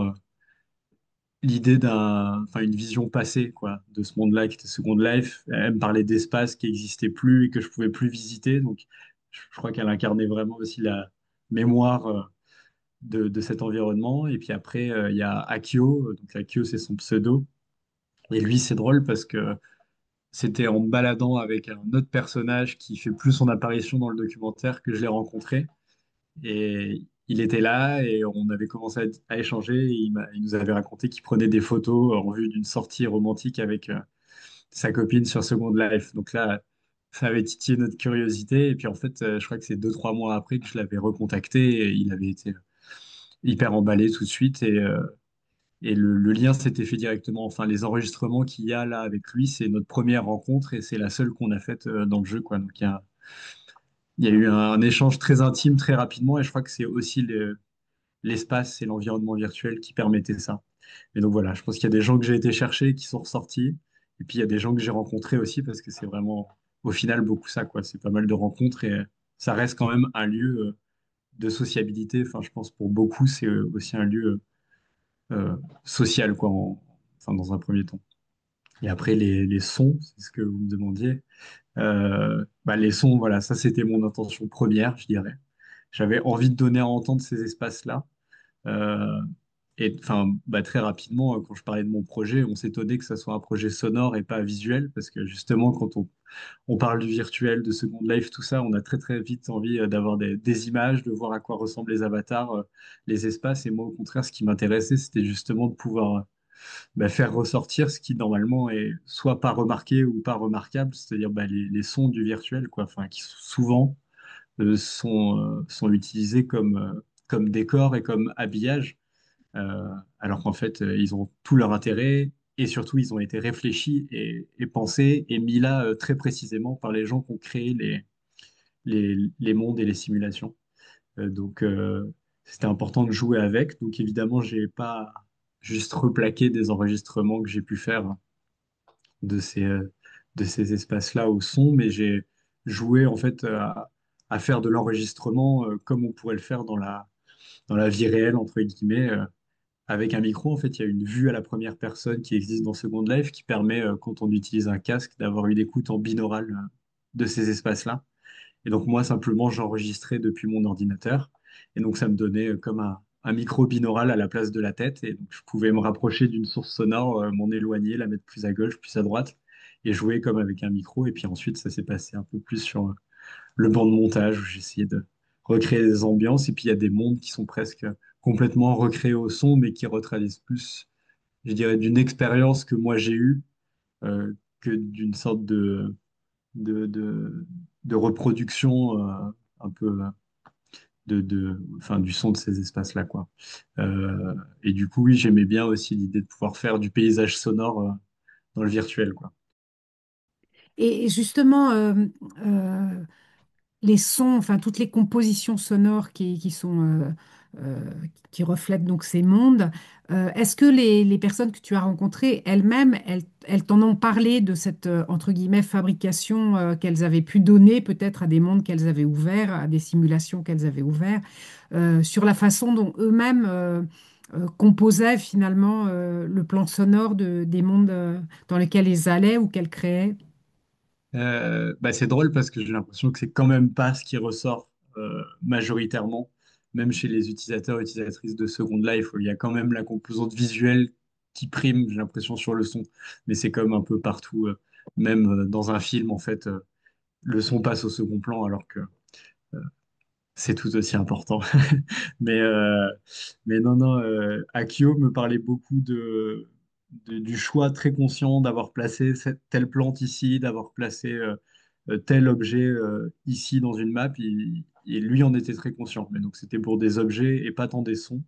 [SPEAKER 7] l'idée enfin, une vision passée, quoi, de ce monde-là qui était Second Life. Elle me parlait d'espaces qui n'existaient plus et que je pouvais plus visiter. Donc, je crois qu'elle incarnait vraiment aussi la mémoire de cet environnement. Et puis après, il y a Akio. Donc, Akio, c'est son pseudo. Et lui, c'est drôle parce que c'était en me baladant avec un autre personnage qui fait plus son apparition dans le documentaire que je l'ai rencontré. Et il était là et on avait commencé à échanger. Et il nous avait raconté qu'il prenait des photos en vue d'une sortie romantique avec sa copine sur Second Life. Donc là, ça avait titillé notre curiosité. Et puis en fait, je crois que c'est 2, 3 mois après que je l'avais recontacté et il avait été hyper emballé tout de suite. Et le lien s'était fait directement. Enfin, les enregistrements qu'il y a là avec lui, c'est notre première rencontre et c'est la seule qu'on a faite dans le jeu, quoi. Donc il y a eu un échange très intime très rapidement et je crois que c'est aussi l'espace et l'environnement virtuel qui permettaient ça. Et donc voilà, je pense qu'il y a des gens que j'ai été chercher qui sont ressortis et puis il y a des gens que j'ai rencontrés aussi parce que c'est vraiment au final beaucoup ça, quoi. C'est pas mal de rencontres et ça reste quand même un lieu de sociabilité. Enfin, je pense pour beaucoup, c'est aussi un lieu social, quoi, enfin, dans un premier temps. Et après, les sons, c'est ce que vous me demandiez. Bah, les sons, voilà, ça c'était mon intention première, je dirais. J'avais envie de donner à entendre ces espaces-là. Euh, et enfin, bah, très rapidement, quand je parlais de mon projet, on s'étonnait que ça soit un projet sonore et pas visuel, parce que justement, quand on parle du virtuel, de Second Life, tout ça, on a très très vite envie d'avoir des images, de voir à quoi ressemblent les avatars, les espaces. Et moi, au contraire, ce qui m'intéressait, c'était justement de pouvoir bah, faire ressortir ce qui normalement est soit pas remarqué ou pas remarquable, c'est-à-dire bah, les sons du virtuel, quoi, enfin, qui souvent sont utilisés comme décor et comme habillage, alors qu'en fait, ils ont tout leur intérêt et surtout, ils ont été réfléchis et pensés et mis là très précisément par les gens qui ont créé les mondes et les simulations. Donc, c'était important de jouer avec. Donc, évidemment, j'ai pas juste replaqué des enregistrements que j'ai pu faire de ces espaces-là au son, mais j'ai joué en fait à faire de l'enregistrement comme on pourrait le faire dans la vie réelle, entre guillemets, avec un micro. En fait, il y a une vue à la première personne qui existe dans Second Life qui permet, quand on utilise un casque, d'avoir une écoute en binaural de ces espaces-là. Et donc moi, simplement, j'enregistrais depuis mon ordinateur. Et donc ça me donnait comme un micro binaural à la place de la tête. Et donc je pouvais me rapprocher d'une source sonore, m'en éloigner, la mettre plus à gauche, plus à droite, et jouer comme avec un micro. Et puis ensuite, ça s'est passé un peu plus sur le banc de montage où j'essayais de recréer des ambiances. Et puis il y a des mondes qui sont presque complètement recréés au son, mais qui retraduisent plus, je dirais, d'une expérience que moi j'ai eue que d'une sorte de, de, de reproduction un peu enfin, du son de ces espaces-là, quoi. Et du coup, oui, j'aimais bien aussi l'idée de pouvoir faire du paysage sonore dans le virtuel, quoi.
[SPEAKER 2] Et justement, les sons, enfin toutes les compositions sonores qui sont euh, qui reflètent donc ces mondes. Est-ce que les personnes que tu as rencontrées elles-mêmes, elles t'en ont parlé de cette entre guillemets fabrication qu'elles avaient pu donner peut-être à des mondes qu'elles avaient ouverts, à des simulations qu'elles avaient ouverts, sur la façon dont eux-mêmes composait finalement le plan sonore des mondes dans lesquels ils allaient ou qu'elle créait.
[SPEAKER 7] Bah, c'est drôle parce que j'ai l'impression que c'est quand même pas ce qui ressort majoritairement, même chez les utilisateurs et utilisatrices de Second Life, où il y a quand même la composante visuelle qui prime, j'ai l'impression, sur le son. Mais c'est comme un peu partout, même dans un film, en fait, le son passe au second plan alors que c'est tout aussi important. Mais, euh, mais non, non, Akio me parlait beaucoup du choix très conscient d'avoir placé telle plante ici, d'avoir placé tel objet ici dans une map. Et lui en était très conscient. Mais donc c'était pour des objets et pas tant des sons.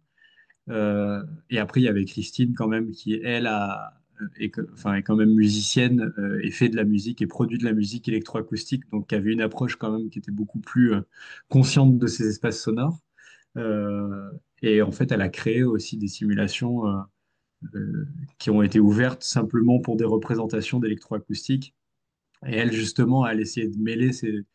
[SPEAKER 7] Et après, il y avait Christine quand même qui, elle, enfin, est quand même musicienne et fait de la musique et produit de la musique électroacoustique, donc qui avait une approche quand même qui était beaucoup plus consciente de ces espaces sonores. Euh, et en fait, elle a créé aussi des simulations qui ont été ouvertes simplement pour des représentations d'électroacoustique. Et elle, justement, elle essayé de mêler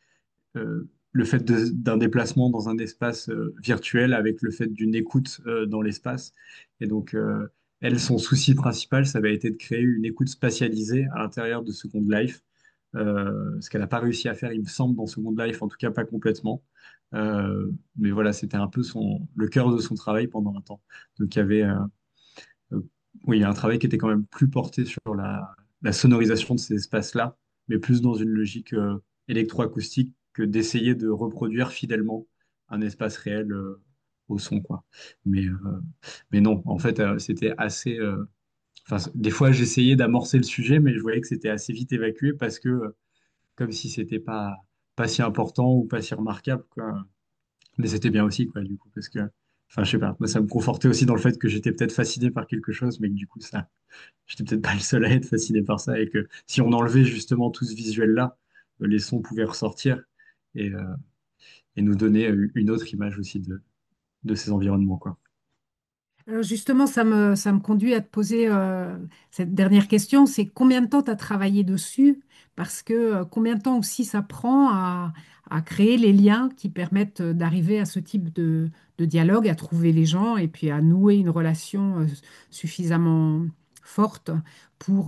[SPEAKER 7] le fait d'un déplacement dans un espace virtuel avec le fait d'une écoute dans l'espace. Et donc, elle, son souci principal, ça avait été de créer une écoute spatialisée à l'intérieur de Second Life, ce qu'elle n'a pas réussi à faire, il me semble, dans Second Life, en tout cas pas complètement. Mais voilà, c'était un peu le cœur de son travail pendant un temps. Donc, il y avait euh, oui, un travail qui était quand même plus porté sur la sonorisation de ces espaces-là, mais plus dans une logique électroacoustique que d'essayer de reproduire fidèlement un espace réel au son, quoi. Mais, euh, mais non, en fait, c'était assez. Enfin, des fois, j'essayais d'amorcer le sujet, mais je voyais que c'était assez vite évacué parce que, comme si c'était pas si important ou pas si remarquable, quoi. Mais c'était bien aussi, quoi, du coup, parce que, enfin, je sais pas, moi, ça me confortait aussi dans le fait que j'étais peut-être fasciné par quelque chose, mais que du coup, j'étais peut-être pas le seul à être fasciné par ça, et que si on enlevait justement tout ce visuel-là, les sons pouvaient ressortir et, euh, et nous donner une autre image aussi de ces environnements, quoi.
[SPEAKER 2] Alors justement, ça me conduit à te poser cette dernière question, c'est combien de temps tu as travaillé dessus? Parce que combien de temps aussi ça prend à créer les liens qui permettent d'arriver à ce type de dialogue, à trouver les gens et puis à nouer une relation suffisamment forte pour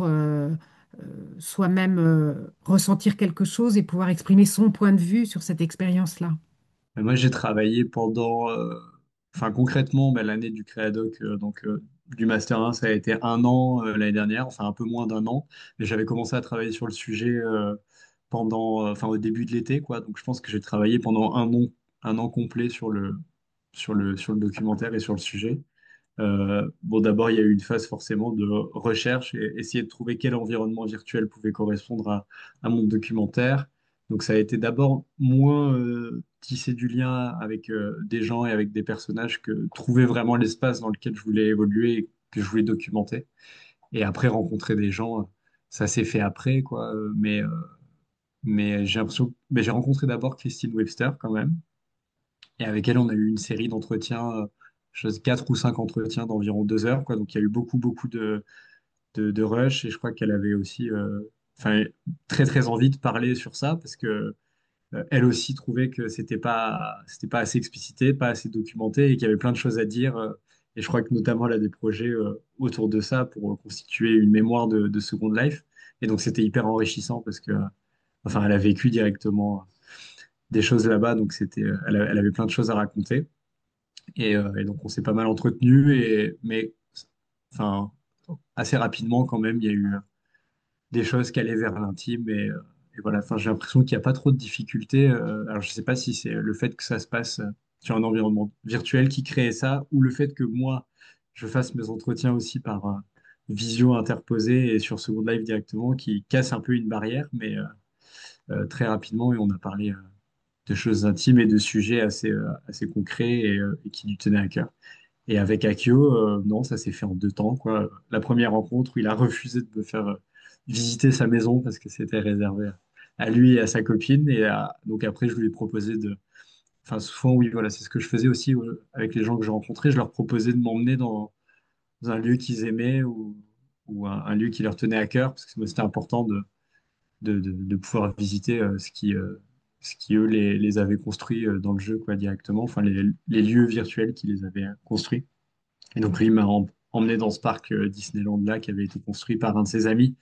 [SPEAKER 2] soi-même ressentir quelque chose et pouvoir exprimer son point de vue sur cette expérience-là.
[SPEAKER 7] Mais moi, j'ai travaillé pendant, enfin concrètement, bah, l'année du Créadoc, du Master 1, ça a été un an l'année dernière, enfin un peu moins d'un an. Mais j'avais commencé à travailler sur le sujet enfin au début de l'été, quoi. Donc je pense que j'ai travaillé pendant un an complet sur le documentaire et sur le sujet. Bon, d'abord, il y a eu une phase forcément de recherche et essayer de trouver quel environnement virtuel pouvait correspondre à mon documentaire. Donc, ça a été d'abord moins tisser du lien avec des gens et avec des personnages que trouver vraiment l'espace dans lequel je voulais évoluer et que je voulais documenter. Et après, rencontrer des gens, ça s'est fait après, quoi. Mais j'ai l'impression, mais j'ai rencontré d'abord Christine Webster quand même. Et avec elle, on a eu une série d'entretiens, quatre ou cinq entretiens d'environ 2 heures, quoi. Donc il y a eu beaucoup, beaucoup de rush. Et je crois qu'elle avait aussi enfin, très, très envie de parler sur ça parce que elle aussi trouvait que c'était pas assez explicité, pas assez documenté et qu'il y avait plein de choses à dire. Et je crois que notamment, elle a des projets autour de ça pour constituer une mémoire de Second Life. Et donc c'était hyper enrichissant parce que, enfin, elle a vécu directement des choses là-bas. Donc elle avait plein de choses à raconter. Et donc, on s'est pas mal entretenu, mais enfin, assez rapidement, quand même, il y a eu des choses qui allaient vers l'intime. Et voilà, enfin, j'ai l'impression qu'il n'y a pas trop de difficultés. Alors, je sais pas si c'est le fait que ça se passe sur un environnement virtuel qui crée ça, ou le fait que moi, je fasse mes entretiens aussi par visio interposée et sur Second Life directement, qui casse un peu une barrière, mais très rapidement, et on a parlé de choses intimes et de sujets assez concrets et qui lui tenaient à cœur. Et avec Akio, non, ça s'est fait en 2 temps, quoi. La première rencontre où il a refusé de me faire visiter sa maison parce que c'était réservé à lui et à sa copine. Donc après, je lui ai proposé de... Enfin, souvent, oui, voilà, c'est ce que je faisais aussi avec les gens que j'ai rencontrés. Je leur proposais de m'emmener dans un lieu qu'ils aimaient ou un lieu qui leur tenait à cœur parce que moi, c'était important de pouvoir visiter ce qui eux, les avaient construits dans le jeu, quoi, directement. Enfin, les lieux virtuels qui les avaient construits. Et donc lui il m'a emmené dans ce parc Disneyland là qui avait été construit par un de ses amis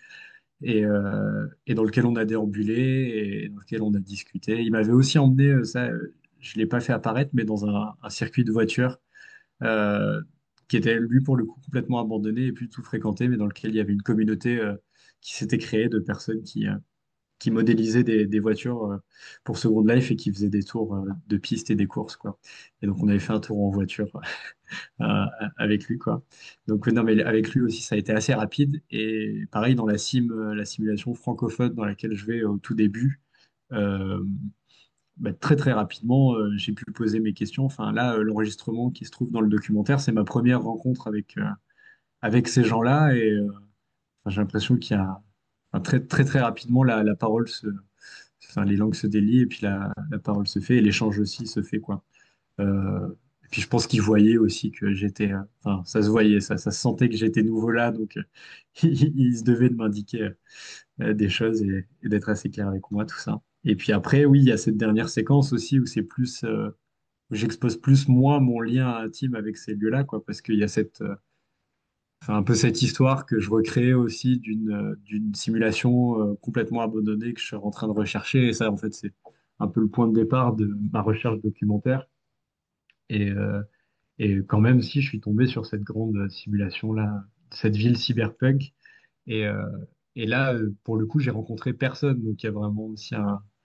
[SPEAKER 7] et dans lequel on a déambulé et dans lequel on a discuté. Il m'avait aussi emmené, je ne l'ai pas fait apparaître, mais dans un circuit de voiture euh, qui était lui pour le coup complètement abandonné et plus tout fréquenté, mais dans lequel il y avait une communauté qui s'était créée de personnes qui modélisaient des voitures pour Second Life et qui faisaient des tours de piste et des courses, quoi. Et donc on avait fait un tour en voiture euh, avec lui, quoi. Donc non, mais avec lui aussi, ça a été assez rapide. Et pareil, dans la simulation francophone dans laquelle je vais au tout début, euh, très très rapidement, j'ai pu poser mes questions. Enfin là, l'enregistrement qui se trouve dans le documentaire, c'est ma première rencontre avec ces gens-là. Et enfin, j'ai l'impression qu'il y a enfin, très très très rapidement la parole enfin, les langues se délient et puis la parole se fait et l'échange aussi se fait, quoi. Et puis je pense qu'ils voyaient aussi que j'étais, enfin ça se voyait, ça se sentait que j'étais nouveau là, donc ils se devaient de m'indiquer des choses et d'être assez clair avec moi, tout ça. Et puis après, oui, il y a cette dernière séquence aussi où c'est plus, où j'expose plus moi mon lien intime avec ces lieux-là, quoi, parce qu'il y a enfin, un peu cette histoire que je recrée aussi d'une simulation complètement abandonnée que je suis en train de rechercher. Et ça, en fait, c'est un peu le point de départ de ma recherche documentaire. Et, et quand même, si je suis tombé sur cette grande simulation-là, cette ville cyberpunk. Et, euh, et là, pour le coup, j'ai rencontré personne. Donc, il y a vraiment aussi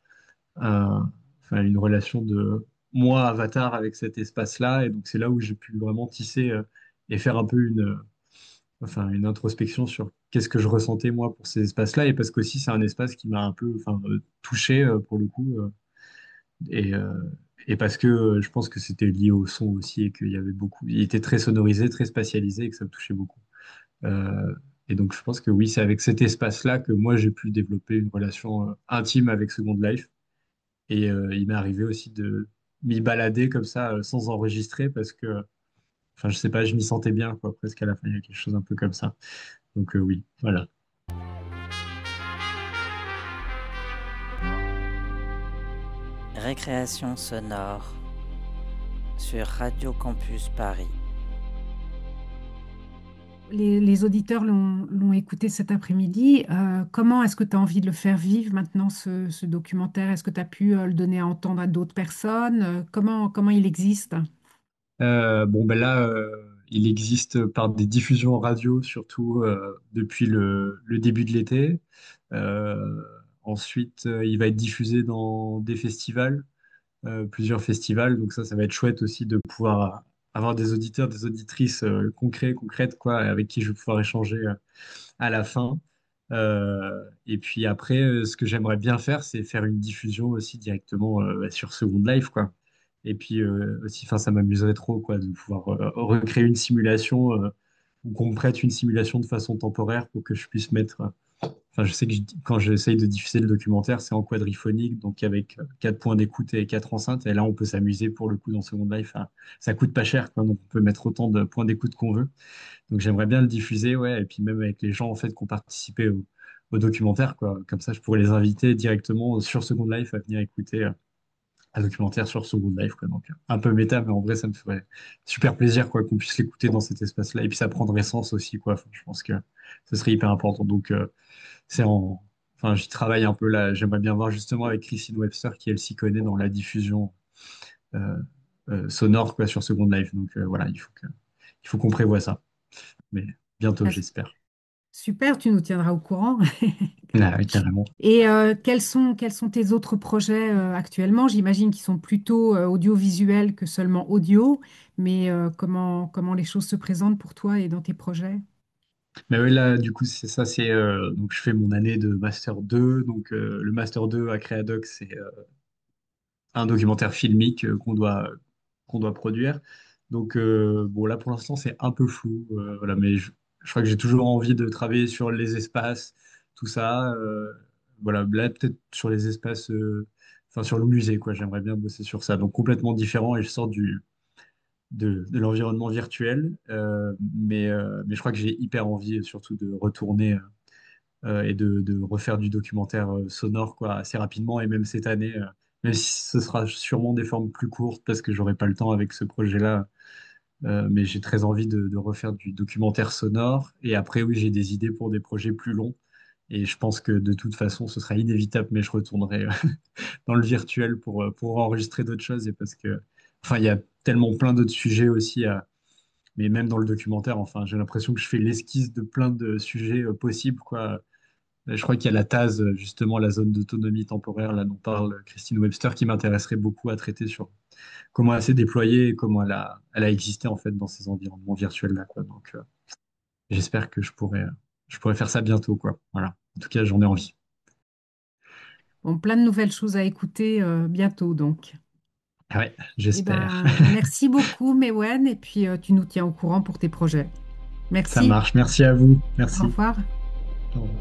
[SPEAKER 7] enfin, une relation de moi, avatar, avec cet espace-là. Et donc, c'est là où j'ai pu vraiment tisser et faire un peu enfin, une introspection sur qu'est-ce que je ressentais, moi, pour ces espaces-là. Et parce qu'aussi, c'est un espace qui m'a un peu enfin, touché, pour le coup. Et, euh, et parce que je pense que c'était lié au son aussi et qu'il y avait beaucoup. Il était très sonorisé, très spatialisé et que ça me touchait beaucoup. Euh, et donc je pense que oui, c'est avec cet espace-là que moi j'ai pu développer une relation intime avec Second Life. Et il m'est arrivé aussi de m'y balader comme ça sans enregistrer parce que, enfin je sais pas, je m'y sentais bien quoi, presque à la fin, il y a quelque chose un peu comme ça. Donc oui, voilà.
[SPEAKER 6] Récréation sonore sur Radio Campus Paris.
[SPEAKER 2] Les auditeurs l'ont écouté cet après-midi. Comment est-ce que tu as envie de le faire vivre maintenant, ce documentaire? Est-ce que tu as pu le donner à entendre à d'autres personnes? Comment il existe?
[SPEAKER 7] Bon, ben là, il existe par des diffusions radio, surtout depuis le début de l'été. Euh, Ensuite, il va être diffusé dans des festivals, plusieurs festivals. Donc ça va être chouette aussi de pouvoir avoir des auditeurs, des auditrices concrètes, quoi, avec qui je vais pouvoir échanger à la fin. Et puis après, ce que j'aimerais bien faire, c'est faire une diffusion aussi directement sur Second Life, quoi. Et puis aussi, enfin, ça m'amuserait trop, quoi, de pouvoir recréer une simulation ou qu'on me prête une simulation de façon temporaire pour que je puisse mettre. Enfin, je sais que quand j'essaye de diffuser le documentaire, c'est en quadriphonique, donc avec 4 points d'écoute et 4 enceintes. Et là, on peut s'amuser pour le coup dans Second Life. Ça coûte pas cher, quoi, donc on peut mettre autant de points d'écoute qu'on veut. Donc j'aimerais bien le diffuser, ouais, et puis même avec les gens en fait qui ont participé au documentaire, quoi. Comme ça, je pourrais les inviter directement sur Second Life à venir écouter un documentaire sur Second Life, quoi. Donc un peu méta, mais en vrai, ça me ferait super plaisir, quoi, qu'on puisse l'écouter dans cet espace-là. Et puis ça prendrait sens aussi, quoi. Enfin, je pense que ce serait hyper important. Donc c'est en, enfin, j'y travaille un peu là. J'aimerais bien voir justement avec Christine Webster qui elle s'y connaît dans la diffusion euh, sonore, quoi, sur Second Life. Donc voilà, il faut qu'on prévoie ça. Mais bientôt,
[SPEAKER 2] Ah,
[SPEAKER 7] j'espère.
[SPEAKER 2] super, tu nous tiendras au courant.
[SPEAKER 7] Ah, oui, carrément.
[SPEAKER 2] Et quels sont tes autres projets actuellement? J'imagine qu'ils sont plutôt audiovisuels que seulement audio, mais comment les choses se présentent pour toi et dans tes projets?
[SPEAKER 7] Mais oui, là, du coup, c'est ça, donc je fais mon année de Master 2. Donc le Master 2 à Créadoc, c'est un documentaire filmique qu'on doit produire. Donc bon, là, pour l'instant, c'est un peu flou. Voilà, mais je crois que j'ai toujours envie de travailler sur les espaces, tout ça. Voilà, là, peut-être sur les espaces, enfin sur le musée, quoi. J'aimerais bien bosser sur ça. Donc complètement différent et je sors de l'environnement virtuel. Mais je crois que j'ai hyper envie surtout de retourner et de refaire du documentaire sonore quoi, assez rapidement et même cette année, même si ce sera sûrement des formes plus courtes parce que j'aurai pas le temps avec ce projet-là mais j'ai très envie de refaire du documentaire sonore. Et après, oui, j'ai des idées pour des projets plus longs. Et je pense que de toute façon, ce sera inévitable, mais je retournerai dans le virtuel pour enregistrer d'autres choses. Et parce que, enfin, il y a tellement plein d'autres sujets aussi, mais même dans le documentaire, enfin, j'ai l'impression que je fais l'esquisse de plein de sujets possibles, quoi. Je crois qu'il y a la TAS, justement, la zone d'autonomie temporaire, là dont parle Christine Webster, qui m'intéresserait beaucoup à traiter sur comment elle s'est déployée et comment elle a existé, en fait, dans ces environnements virtuels-là, quoi. Donc, j'espère que je pourrais faire ça bientôt, quoi. Voilà. En tout cas, j'en ai envie.
[SPEAKER 2] Bon, plein de nouvelles choses à écouter bientôt, donc.
[SPEAKER 7] Ouais,
[SPEAKER 2] Eh
[SPEAKER 7] j'espère.
[SPEAKER 2] ben, merci beaucoup, Mewen, et puis tu nous tiens au courant pour tes projets. Merci.
[SPEAKER 7] Ça marche. Merci à vous. Merci.
[SPEAKER 2] Au revoir.
[SPEAKER 7] Au revoir.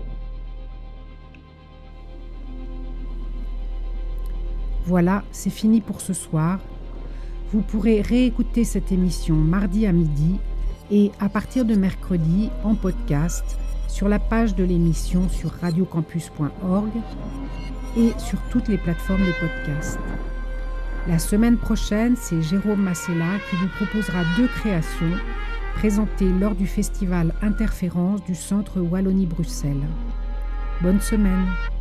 [SPEAKER 2] Voilà, c'est fini pour ce soir. Vous pourrez réécouter cette émission mardi à midi et à partir de mercredi en podcast sur la page de l'émission sur radiocampus.org et sur toutes les plateformes de podcast. La semaine prochaine, c'est Jérôme Massella qui vous proposera 2 créations présentées lors du festival Interférence du Centre Wallonie-Bruxelles. Bonne semaine.